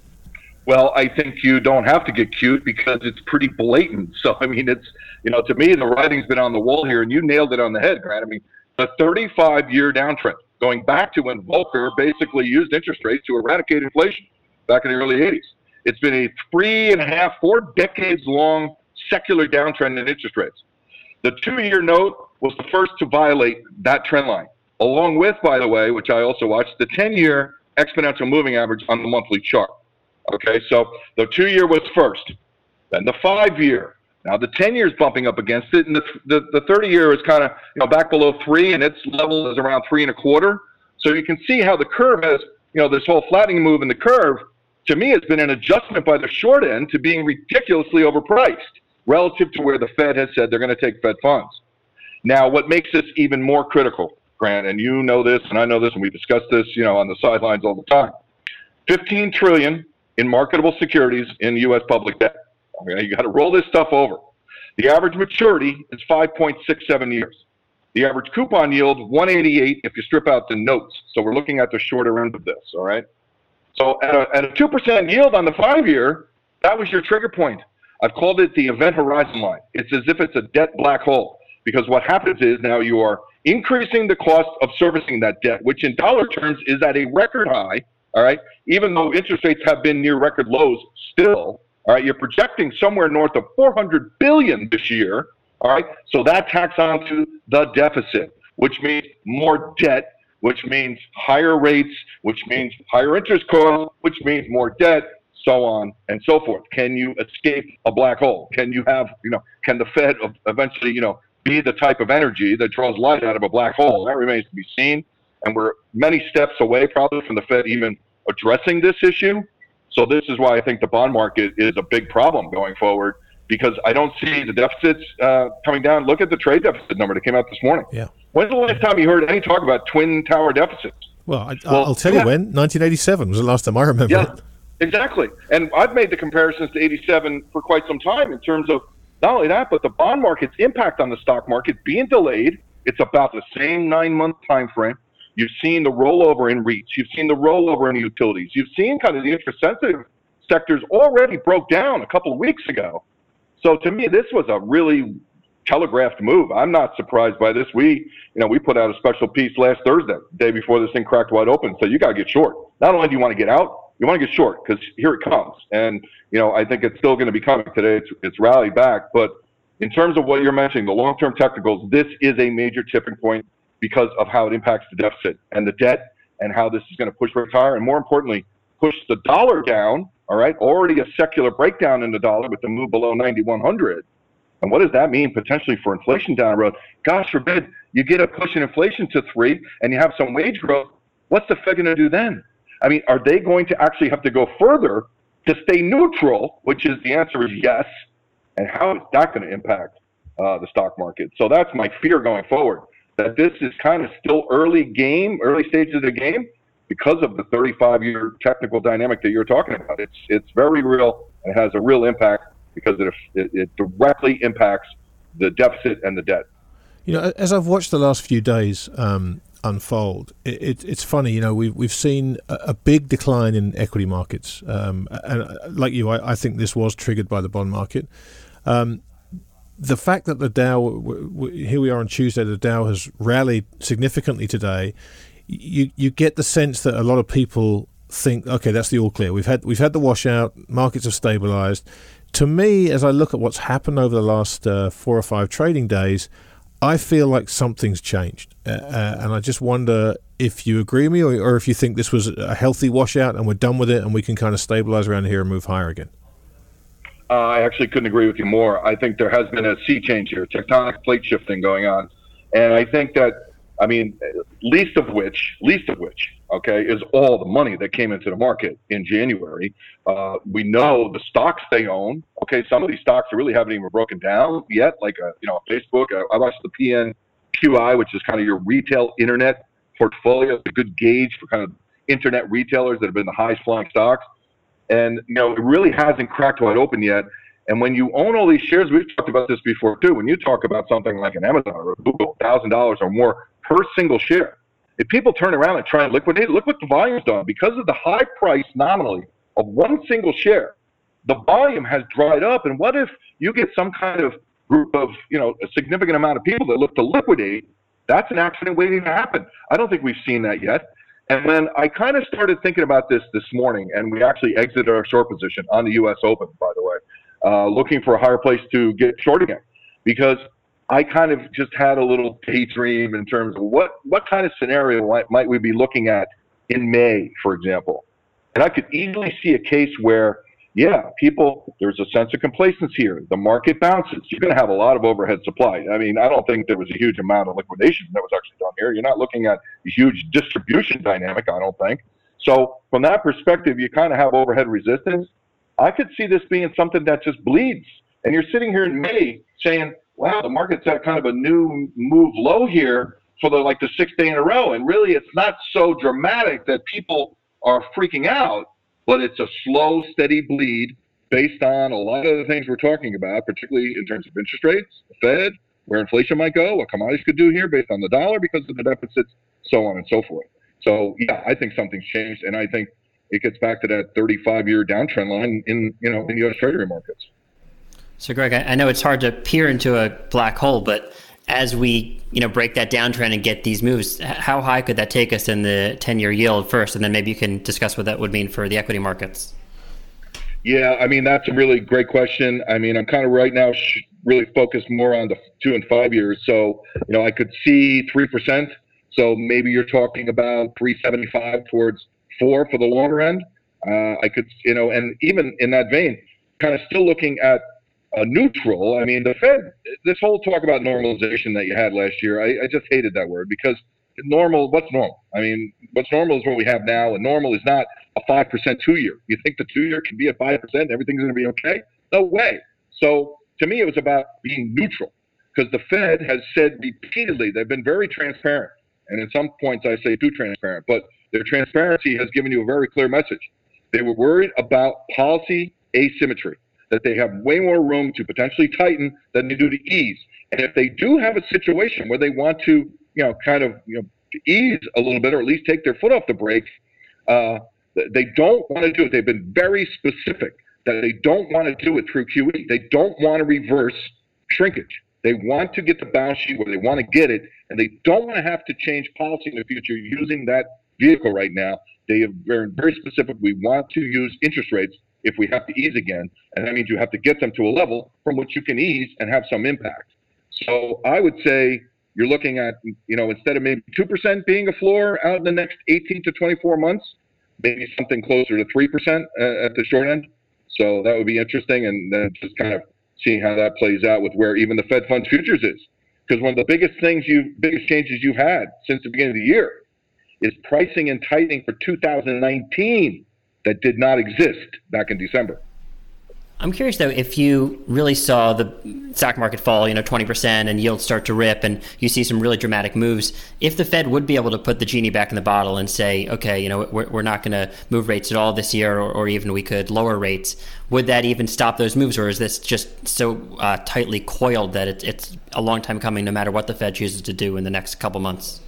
Speaker 6: Well, I think you don't have to get cute because it's pretty blatant. So, I mean, it's, you know, to me, the writing's been on the wall here, and you nailed it on the head, Grant. I mean, the thirty-five-year downtrend, going back to when Volcker basically used interest rates to eradicate inflation back in the early eighties. It's been a three and a half, four decades long secular downtrend in interest rates. The two-year note was the first to violate that trend line, along with, by the way, which I also watched, the ten-year exponential moving average on the monthly chart. Okay, so the two-year was first, then the five-year. Now the ten-year is bumping up against it, and the the, the thirty-year is kind of, you know, back below three, and its level is around three and a quarter. So you can see how the curve has, you know, this whole flattening move in the curve, to me, has been an adjustment by the short end to being ridiculously overpriced relative to where the Fed has said they're going to take Fed funds. Now, what makes this even more critical, Grant, and you know this, and I know this, and we discuss this, you know, on the sidelines all the time, fifteen trillion dollars in marketable securities in U S public debt. Okay, you got to roll this stuff over. The average maturity is five point six seven years. The average coupon yield, one eighty-eight if you strip out the notes. So we're looking at the shorter end of this, all right? So at a, at a two percent yield on the five-year, that was your trigger point. I've called it the event horizon line. It's as if it's a debt black hole, because what happens is now you are increasing the cost of servicing that debt, which in dollar terms is at a record high, all right? Even though interest rates have been near record lows still, all right, you're projecting somewhere north of four hundred billion dollars this year, all right? So that tacks onto the deficit, which means more debt, which means higher rates, which means higher interest costs, which means more debt, so on and so forth. Can you escape a black hole? Can you have, you know, can the Fed eventually, you know, be the type of energy that draws light out of a black hole? That remains to be seen. And we're many steps away probably from the Fed even addressing this issue. So this is why I think the bond market is a big problem going forward, because I don't see the deficits uh, coming down. Look at the trade deficit number that came out this morning.
Speaker 2: Yeah.
Speaker 6: When's the last time you heard any talk about twin tower deficits?
Speaker 2: Well, I, well I'll tell yeah. you when. nineteen eighty-seven was the last time I remember
Speaker 6: yeah,
Speaker 2: it.
Speaker 6: Exactly. And I've made the comparisons to eighty-seven for quite some time in terms of not only that, but the bond market's impact on the stock market being delayed. It's about the same nine-month time frame. You've seen the rollover in REITs. You've seen the rollover in utilities. You've seen kind of the interest-sensitive sectors already broke down a couple of weeks ago. So to me, this was a really telegraphed move. I'm not surprised by this. We, you know, we put out a special piece last Thursday, the day before this thing cracked wide open. So you got to get short. Not only do you want to get out, you want to get short, because here it comes. And, you know, I think it's still going to be coming today. It's, it's rallied back. But in terms of what you're mentioning, the long-term technicals, this is a major tipping point because of how it impacts the deficit and the debt, and how this is going to push rates higher, and more importantly, push the dollar down. All right, already a secular breakdown in the dollar with the move below ninety-one hundred. And what does that mean potentially for inflation down the road? Gosh forbid you get a push in inflation to three and you have some wage growth. What's the Fed going to do then? I mean, are they going to actually have to go further to stay neutral, which is the answer is yes. And how is that going to impact uh, the stock market? So that's my fear going forward, that this is kind of still early game, early stages of the game because of the thirty-five year technical dynamic that you're talking about. It's it's very real and has a real impact because it, it, it directly impacts the deficit and the debt.
Speaker 2: You know, as I've watched the last few days um, unfold, it, it, it's funny. You know, we've we've seen a, a big decline in equity markets, um, and like you, I, I think this was triggered by the bond market. Um, the fact that the Dow, w- w- here we are on Tuesday, the Dow has rallied significantly today. You you get the sense that a lot of people think, okay, that's the all clear. We've had we've had the washout. Markets have stabilized. To me, as I look at what's happened over the last uh, four or five trading days, I feel like something's changed, uh, uh, and I just wonder if you agree with me, or, or if you think this was a healthy washout and we're done with it and we can kind of stabilize around here and move higher again.
Speaker 6: Uh, I actually couldn't agree with you more. I think there has been a sea change here, tectonic plate shifting going on, and I think that, I mean, least of which, least of which, okay, is all the money that came into the market in January. Uh, we know the stocks they own. Okay, some of these stocks really haven't even broken down yet, like a, you know, Facebook. I, I watched the P N Q I, which is kind of your retail internet portfolio. It's a good gauge for kind of internet retailers that have been the highest flying stocks. And, you know, it really hasn't cracked wide open yet. And when you own all these shares, we've talked about this before too, when you talk about something like an Amazon or a Google, one thousand dollars or more per single share, if people turn around and try and liquidate it, look what the volume's done. Because of the high price nominally of one single share, the volume has dried up. And what if you get some kind of group of, you know, a significant amount of people that look to liquidate? That's an accident waiting to happen. I don't think we've seen that yet. And then I kind of started thinking about this this morning, and we actually exited our short position on the U S Open, by the way, uh, looking for a higher place to get short again, because I kind of just had a little daydream in terms of what, what kind of scenario might, might we be looking at in May, for example. And I could easily see a case where, yeah, people, there's a sense of complacency here. The market bounces. You're going to have a lot of overhead supply. I mean, I don't think there was a huge amount of liquidation that was actually done here. You're not looking at a huge distribution dynamic, I don't think. So from that perspective, you kind of have overhead resistance. I could see this being something that just bleeds. And you're sitting here in May saying, wow, the market's at kind of a new move low here for the like the sixth day in a row. And really, it's not so dramatic that people are freaking out, but it's a slow, steady bleed based on a lot of the things we're talking about, particularly in terms of interest rates, the Fed, where inflation might go, what commodities could do here based on the dollar because of the deficits, so on and so forth. So, yeah, I think something's changed, and I think it gets back to that thirty-five year downtrend line in, you know, in U S Treasury markets.
Speaker 4: So, Greg, I know it's hard to peer into a black hole, but as we, you know, break that downtrend and get these moves, how high could that take us in the ten-year yield first? And then maybe you can discuss what that would mean for the equity markets.
Speaker 6: Yeah, I mean, that's a really great question. I mean, I'm kind of right now sh- really focused more on the two and five years. So, you know, I could see three percent. So maybe you're talking about three seventy-five towards four for the longer end. Uh, I could, you know, and even in that vein, kind of still looking at Uh, neutral. I mean, the Fed, this whole talk about normalization that you had last year, I, I just hated that word, because normal, what's normal? I mean, what's normal is what we have now, and normal is not a five percent two-year. You think the two-year can be at five percent, everything's going to be okay? No way. So to me, it was about being neutral, because the Fed has said repeatedly, they've been very transparent, and in some points I say too transparent, but their transparency has given you a very clear message. They were worried about policy asymmetry, that they have way more room to potentially tighten than they do to ease. And if they do have a situation where they want to, you know, kind of, you know, ease a little bit, or at least take their foot off the brake, uh, they don't want to do it. They've been very specific that they don't want to do it through Q E. They don't want to reverse shrinkage. They want to get the balance sheet where they want to get it, and they don't want to have to change policy in the future using that vehicle right now. They have been very specific. We want to use interest rates if we have to ease again, and that means you have to get them to a level from which you can ease and have some impact. So I would say you're looking at, you know, instead of maybe two percent being a floor out in the next eighteen to twenty-four months, maybe something closer to three percent uh, at the short end. So that would be interesting, and then just kind of seeing how that plays out with where even the Fed funds futures is. Because one of the biggest things you, biggest changes you've had since the beginning of the year is pricing and tightening for two thousand nineteen that did not exist back in December.
Speaker 4: I'm curious, though, if you really saw the stock market fall, you know, twenty percent and yields start to rip and you see some really dramatic moves, if the Fed would be able to put the genie back in the bottle and say, okay, you know, we're, we're not going to move rates at all this year, or, or even we could lower rates, would that even stop those moves? Or is this just so uh, tightly coiled that it, it's a long time coming no matter what the Fed chooses to do in the next couple months?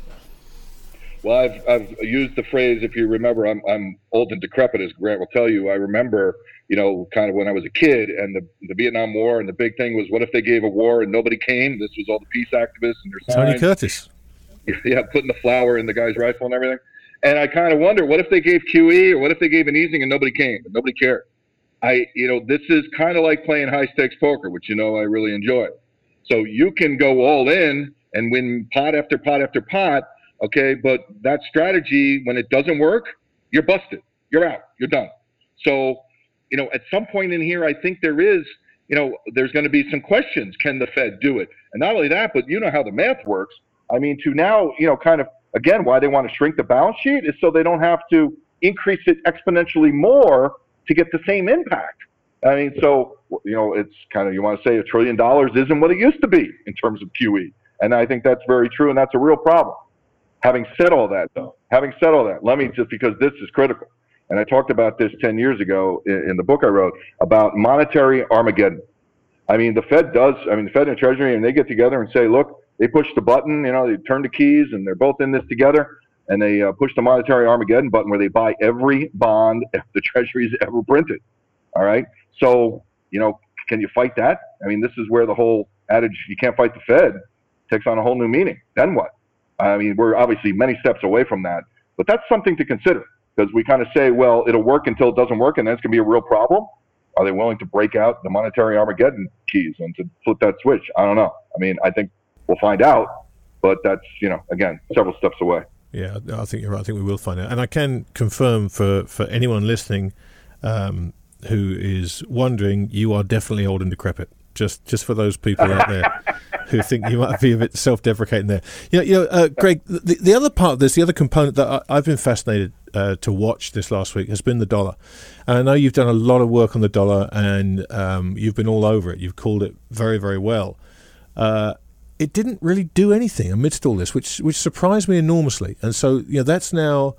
Speaker 6: Well, I've, I've used the phrase, if you remember, I'm, I'm old and decrepit, as Grant will tell you. I remember, you know, kind of when I was a kid and the, the Vietnam War, and the big thing was, what if they gave a war and nobody came? This was all the peace activists and their signs.
Speaker 2: Tony Curtis.
Speaker 6: Yeah, putting the flower in the guy's rifle and everything. And I kind of wonder, what if they gave Q E, or what if they gave an easing and nobody came, and nobody cared? I, you know, this is kind of like playing high-stakes poker, which, you know, I really enjoy. So you can go all in and win pot after pot after pot. Okay, but that strategy, when it doesn't work, you're busted. You're out. You're done. So, you know, at some point in here, I think there is, you know, there's going to be some questions. Can the Fed do it? And not only that, but you know how the math works. I mean, to now, you know, kind of, again, why they want to shrink the balance sheet is so they don't have to increase it exponentially more to get the same impact. I mean, so, you know, it's kind of, you want to say a trillion dollars isn't what it used to be in terms of Q E. And I think that's very true, and that's a real problem. Having said all that, though, having said all that, let me just, because this is critical, and I talked about this ten years ago in, in the book I wrote about monetary Armageddon. I mean, the Fed does, I mean, the Fed and Treasury, and they get together and say, look, they push the button, you know, they turn the keys, and they're both in this together, and they uh, push the monetary Armageddon button where they buy every bond the Treasury's ever printed. All right? So, you know, can you fight that? I mean, this is where the whole adage, you can't fight the Fed, takes on a whole new meaning. Then what? I mean, we're obviously many steps away from that, but that's something to consider, because we kind of say, well, it'll work until it doesn't work, and then it's going to be a real problem. Are they willing to break out the monetary Armageddon keys and to flip that switch? I don't know. I mean, I think we'll find out, but that's, you know, again, several steps away.
Speaker 2: Yeah, I think you're right. I think we will find out. And I can confirm for, for anyone listening um, who is wondering, you are definitely old and decrepit. Just just for those people out there who think you might be a bit self-deprecating there. You know, you know uh, Greg, the, the other part of this, the other component that I, I've been fascinated uh, to watch this last week has been the dollar. And I know you've done a lot of work on the dollar, and um, you've been all over it. You've called it very, very well. Uh, it didn't really do anything amidst all this, which which surprised me enormously. And so, you know, that's now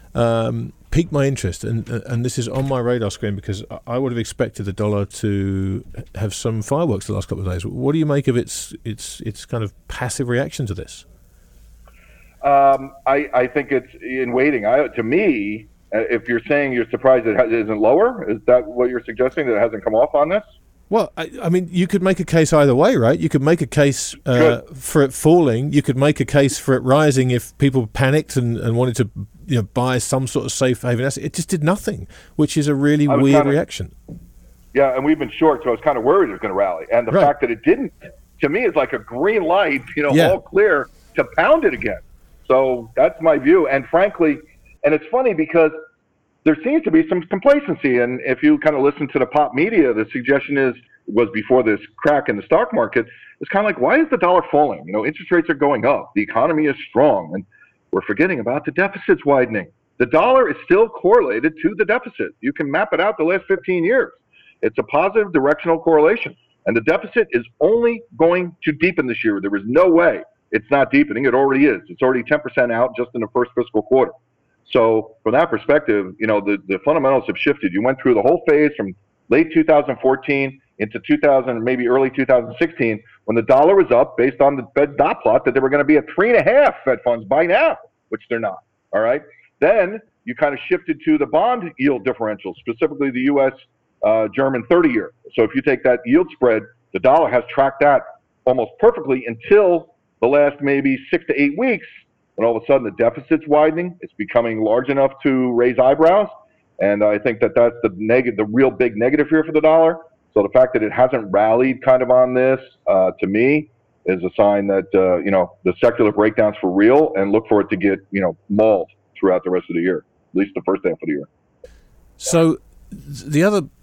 Speaker 2: um, piqued my interest, and and this is on my radar screen, because I would have expected the dollar to have some fireworks the last couple of days. What do you make of its its its kind of passive reaction to this?
Speaker 6: Um, I, I think it's in waiting. I, to me, if you're saying you're surprised it isn't lower, is that what you're suggesting, that it hasn't come off on this?
Speaker 2: Well, I, I mean, you could make a case either way, right? You could make a case uh, for it falling. You could make a case for it rising if people panicked and, and wanted to, you know, buy some sort of safe haven asset. It just did nothing, which is a really weird
Speaker 6: kinda,
Speaker 2: reaction.
Speaker 6: Yeah, and we've been short, so I was kind of worried it was going to rally. And the
Speaker 2: right.
Speaker 6: fact that it didn't, to me, is like a green light, you know,
Speaker 2: yeah.
Speaker 6: all clear to pound it again. So that's my view. And frankly, and it's funny because there seems to be some complacency. And if you kind of listen to the pop media, the suggestion is, was before this crack in the stock market, it's kind of like, why is the dollar falling? You know, interest rates are going up. The economy is strong. And we're forgetting about the deficits widening. The dollar is still correlated to the deficit. You can map it out the last fifteen years. It's a positive directional correlation. And the deficit is only going to deepen this year. There is no way it's not deepening. It already is. It's already ten percent out just in the first fiscal quarter. So from that perspective, you know, the, the fundamentals have shifted. You went through the whole phase from late two thousand fourteen into two thousand, maybe early two thousand sixteen, when the dollar was up based on the Fed dot plot that they were going to be at three and a half Fed funds by now, which they're not. All right. Then you kind of shifted to the bond yield differential, specifically the U S uh, German thirty year. So if you take that yield spread, the dollar has tracked that almost perfectly until the last maybe six to eight weeks, when all of a sudden the deficit's widening. It's becoming large enough to raise eyebrows. And I think that that's the negative, the real big negative here for the dollar. So the fact that it hasn't rallied kind of on this, uh, to me, is a sign that, uh, you know, the secular breakdown's for real, and look for it to get, you know, mauled throughout the rest of the year, at least the first half of the year.
Speaker 2: So the other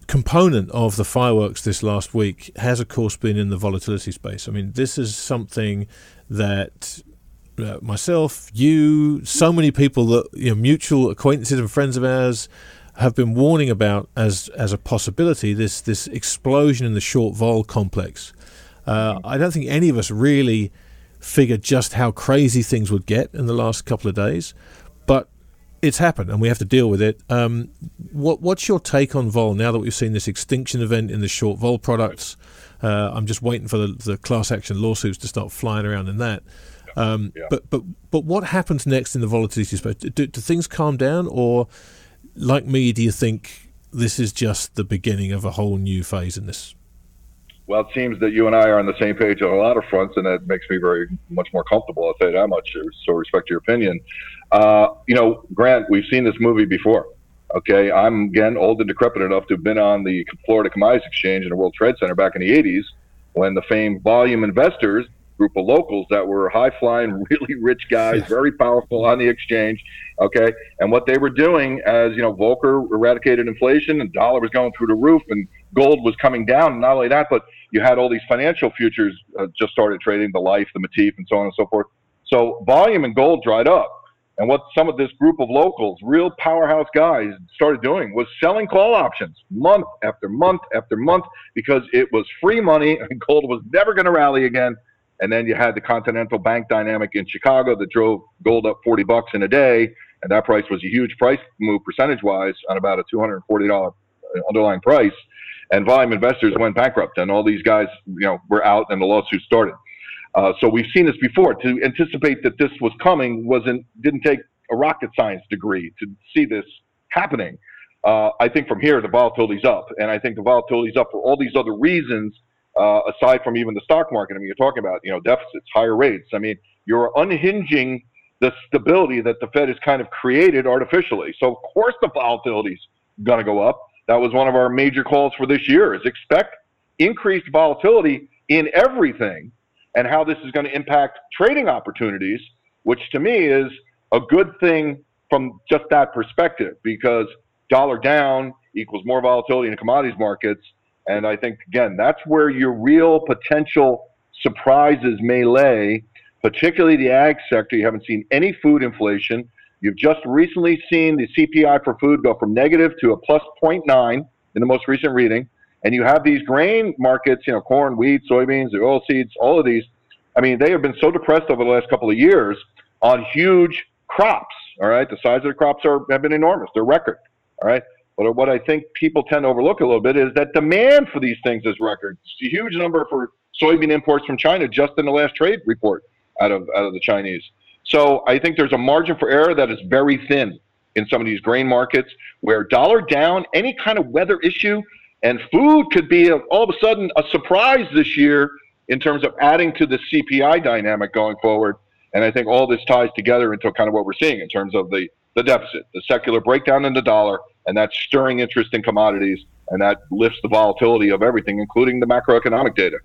Speaker 2: component of the fireworks this last week has, of course, been in the volatility space. I mean, this is something that uh, myself, you, so many people that, you know, mutual acquaintances and friends of ours have been warning about as as a possibility. This this explosion in the short vol complex. Uh, I don't think any of us really figured just how crazy things would get in the last couple of days, but it's happened and we have to deal with it. Um, what, what's your take on vol now that we've seen this extinction event in the short vol products? Uh, I'm just waiting for the, the class action lawsuits to start flying around in that. Um, yeah. But but but what happens next in the volatility space? Do, do things calm down, or like me, do you think this is just the beginning of a whole new phase in this?
Speaker 6: Well, it seems that you and I are on the same page on a lot of fronts, and that makes me very much more comfortable. I'll say that much, so respect your opinion. Uh, you know, Grant, we've seen this movie before. Okay, I'm, again, old and decrepit enough to have been on the Florida Commodities Exchange and the World Trade Center back in the eighties when the famed volume investors, group of locals that were high-flying, really rich guys, very powerful on the exchange, okay, and what they were doing as, you know, Volcker eradicated inflation and dollar was going through the roof and gold was coming down, and not only that, but you had all these financial futures uh, just started trading, the Life, the Matif, and so on and so forth. So volume in gold dried up. And what some of this group of locals, real powerhouse guys, started doing was selling call options month after month after month because it was free money and gold was never going to rally again. And then you had the Continental Bank dynamic in Chicago that drove gold up forty bucks in a day. And that price was a huge price move percentage-wise on about a two hundred forty dollars underlying price. And volume investors went bankrupt. And all these guys, you know, were out and the lawsuit started. Uh, so we've seen this before. To anticipate that this was coming wasn't didn't take a rocket science degree to see this happening. Uh, I think from here the volatility's up, and I think the volatility's up for all these other reasons, uh, aside from even the stock market. I mean, you're talking about, you know, deficits, higher rates. I mean, you're unhinging the stability that the Fed has kind of created artificially. So of course the volatility's going to go up. That was one of our major calls for this year: is expect increased volatility in everything. And how this is going to impact trading opportunities, which to me is a good thing from just that perspective, because dollar down equals more volatility in the commodities markets. And I think, again, that's where your real potential surprises may lay, particularly the ag sector. You haven't seen any food inflation. You've just recently seen the C P I for food go from negative to a plus zero point nine in the most recent reading. And you have these grain markets, you know, corn, wheat, soybeans, the oil seeds, all of these. I mean, they have been so depressed over the last couple of years on huge crops, all right? The size of the crops are have been enormous. They're record, all right? But what I think people tend to overlook a little bit is that demand for these things is record. It's a huge number for soybean imports from China just in the last trade report out of out of the Chinese. So I think there's a margin for error that is very thin in some of these grain markets where dollar down, any kind of weather issue, and food could be a, all of a sudden a surprise this year in terms of adding to the C P I dynamic going forward. And I think all this ties together into kind of what we're seeing in terms of the, the deficit, the secular breakdown in the dollar, and that's stirring interest in commodities, and that lifts the volatility of everything, including the macroeconomic data.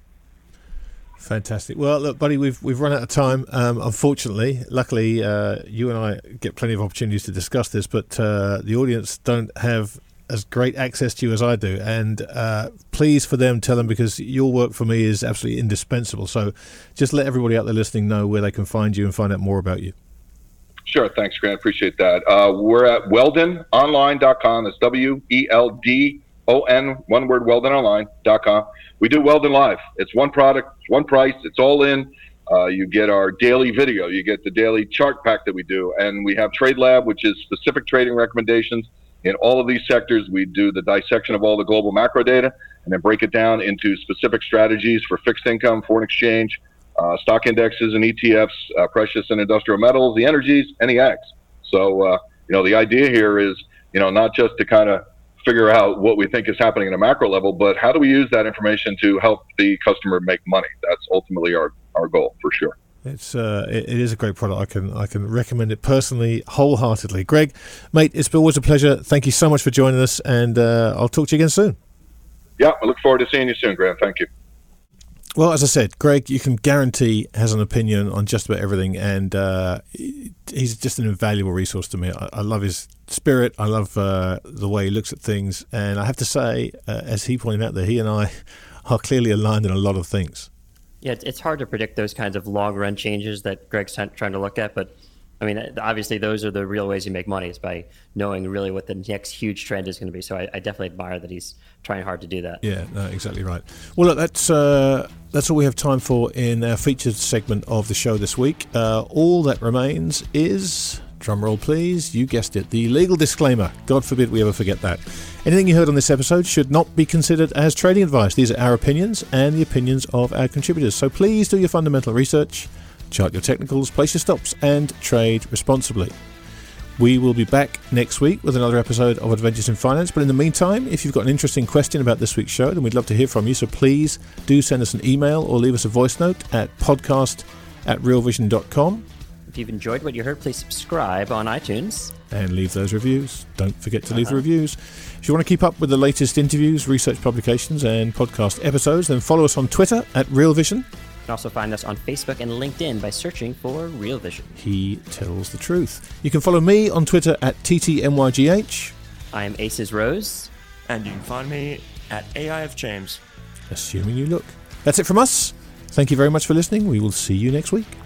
Speaker 2: Fantastic. Well, look, buddy, we've we've run out of time. Um, unfortunately, luckily, uh, you and I get plenty of opportunities to discuss this, but uh, the audience don't have as great access to you as I do, and uh, please, for them, tell them, because your work for me is absolutely indispensable. So just let everybody out there listening know where they can find you and find out more about you.
Speaker 6: Sure. Thanks, Grant. Appreciate that. Uh, we're at weldon online dot com. That's W E L D O N, one word, weldon online dot com. We do Weldon Live. It's one product, it's one price, it's all in. Uh, you get our daily video. You get the daily chart pack that we do. And we have Trade Lab, which is specific trading recommendations. In all of these sectors, we do the dissection of all the global macro data and then break it down into specific strategies for fixed income, foreign exchange, uh, stock indexes and E T Fs, uh, precious and industrial metals, the energies, and the ags. So, uh, you know, the idea here is, you know, not just to kind of figure out what we think is happening at a macro level, but how do we use that information to help the customer make money? That's ultimately our, our goal, for sure.
Speaker 2: It's uh, it, it is a great product. I can I can recommend it personally, wholeheartedly. Greg, mate, it's always a pleasure. Thank you so much for joining us, and uh, I'll talk to you again soon.
Speaker 6: Yeah, I look forward to seeing you soon, Graham. Thank you.
Speaker 2: Well, as I said, Greg, you can guarantee has an opinion on just about everything, and uh, he's just an invaluable resource to me. I, I love his spirit. I love uh, the way he looks at things. And I have to say, uh, as he pointed out, that he and I are clearly aligned in a lot of things.
Speaker 4: Yeah, it's hard to predict those kinds of long-run changes that Greg's trying to look at, but I mean, obviously, those are the real ways you make money, is by knowing really what the next huge trend is going to be. So I, I definitely admire that he's trying hard to do that.
Speaker 2: Yeah, no, exactly right. Well, look, that's uh, that's all we have time for in our featured segment of the show this week. Uh, all that remains is, drumroll please, you guessed it, the legal disclaimer. God forbid we ever forget that. Anything you heard on this episode should not be considered as trading advice. These are our opinions and the opinions of our contributors. So please do your fundamental research, chart your technicals, place your stops, and trade responsibly. We will be back next week with another episode of Adventures in Finance. But in the meantime, if you've got an interesting question about this week's show, then we'd love to hear from you. So please do send us an email or leave us a voice note at podcast at real vision dot com.
Speaker 4: If you've enjoyed what you heard, please subscribe on iTunes.
Speaker 2: And leave those reviews. Don't forget to leave uh-huh. the reviews. If you want to keep up with the latest interviews, research publications, and podcast episodes, then follow us on Twitter at Real Vision.
Speaker 4: You can also find us on Facebook and LinkedIn by searching for Real Vision.
Speaker 2: He tells the truth. You can follow me on Twitter at T T M Y G H.
Speaker 4: I am Aces Rose.
Speaker 3: And you can find me at A I F James.
Speaker 2: Assuming you look. That's it from us. Thank you very much for listening. We will see you next week.